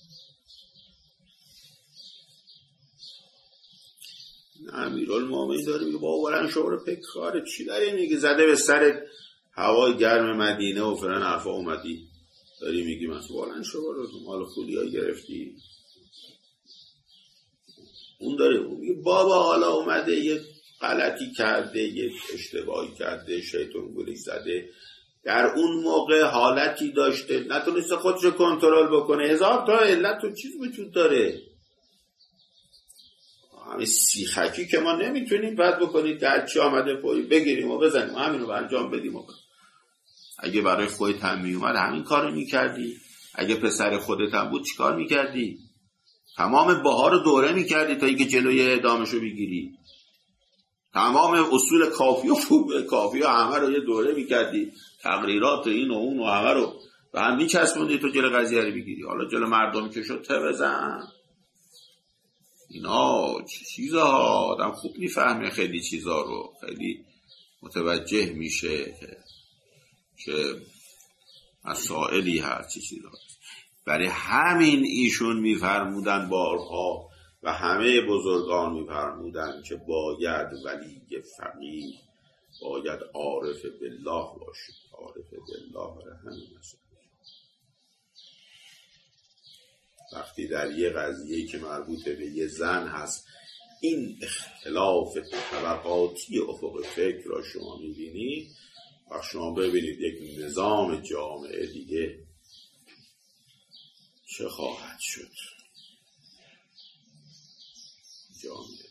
امیرالمومنین داره میگه بابا بلند شو برو پکاره، چی داری میگه؟ زده به سر هوای گرم مدینه و فلان حرفا اومدی داری میگی مثلا بلند شو برو مال خولیا گرفتی. اون داره میگه بابا حالا اومده یه غلطی کرده، یه اشتباهی کرده، شیطان گولی زده، در اون موقع حالتی داشته نتونسته خودش رو کنترل بکنه، 1000 تا علت و چیز وجود داره. همین سیخکی که ما نمیتونیم بعد بکنید که چی آمده فوری بگیریم و بزنیم، همین رو انجام بدیم و اگه برای خودت هم میومد همین کارو میکردی، اگه پسر خودت هم بود چیکار میکردی؟ تمام بهار رو دوره میکردی تا اینکه جلوی اعدامشو بگیری. تمام اصول کافی و فوق کافی و همه رو یه دوره میکردی، تقریرات این و اون و همه رو به هم میچسبوندی تو جلو قضیه رو بگیری. حالا جلو مردم که شد ته بزن. اینا چیزها آدم خوب میفهمه، خیلی چیزها رو خیلی متوجه میشه که مسائلی هست، چی چیزها. برای همین ایشون میفرمودن بارها و همه بزرگان میفرمودن که باید ولی فقیه، باید عارف بالله باشه. عارف بالله برای همین مسئله وقتی در یه قضیه‌ای که مربوط به یه زن هست این اختلاف طبقاتی افق فکر را شما میبینید و شما ببینید یک نظام جامعه دیگه چه خواهد شد. جامعه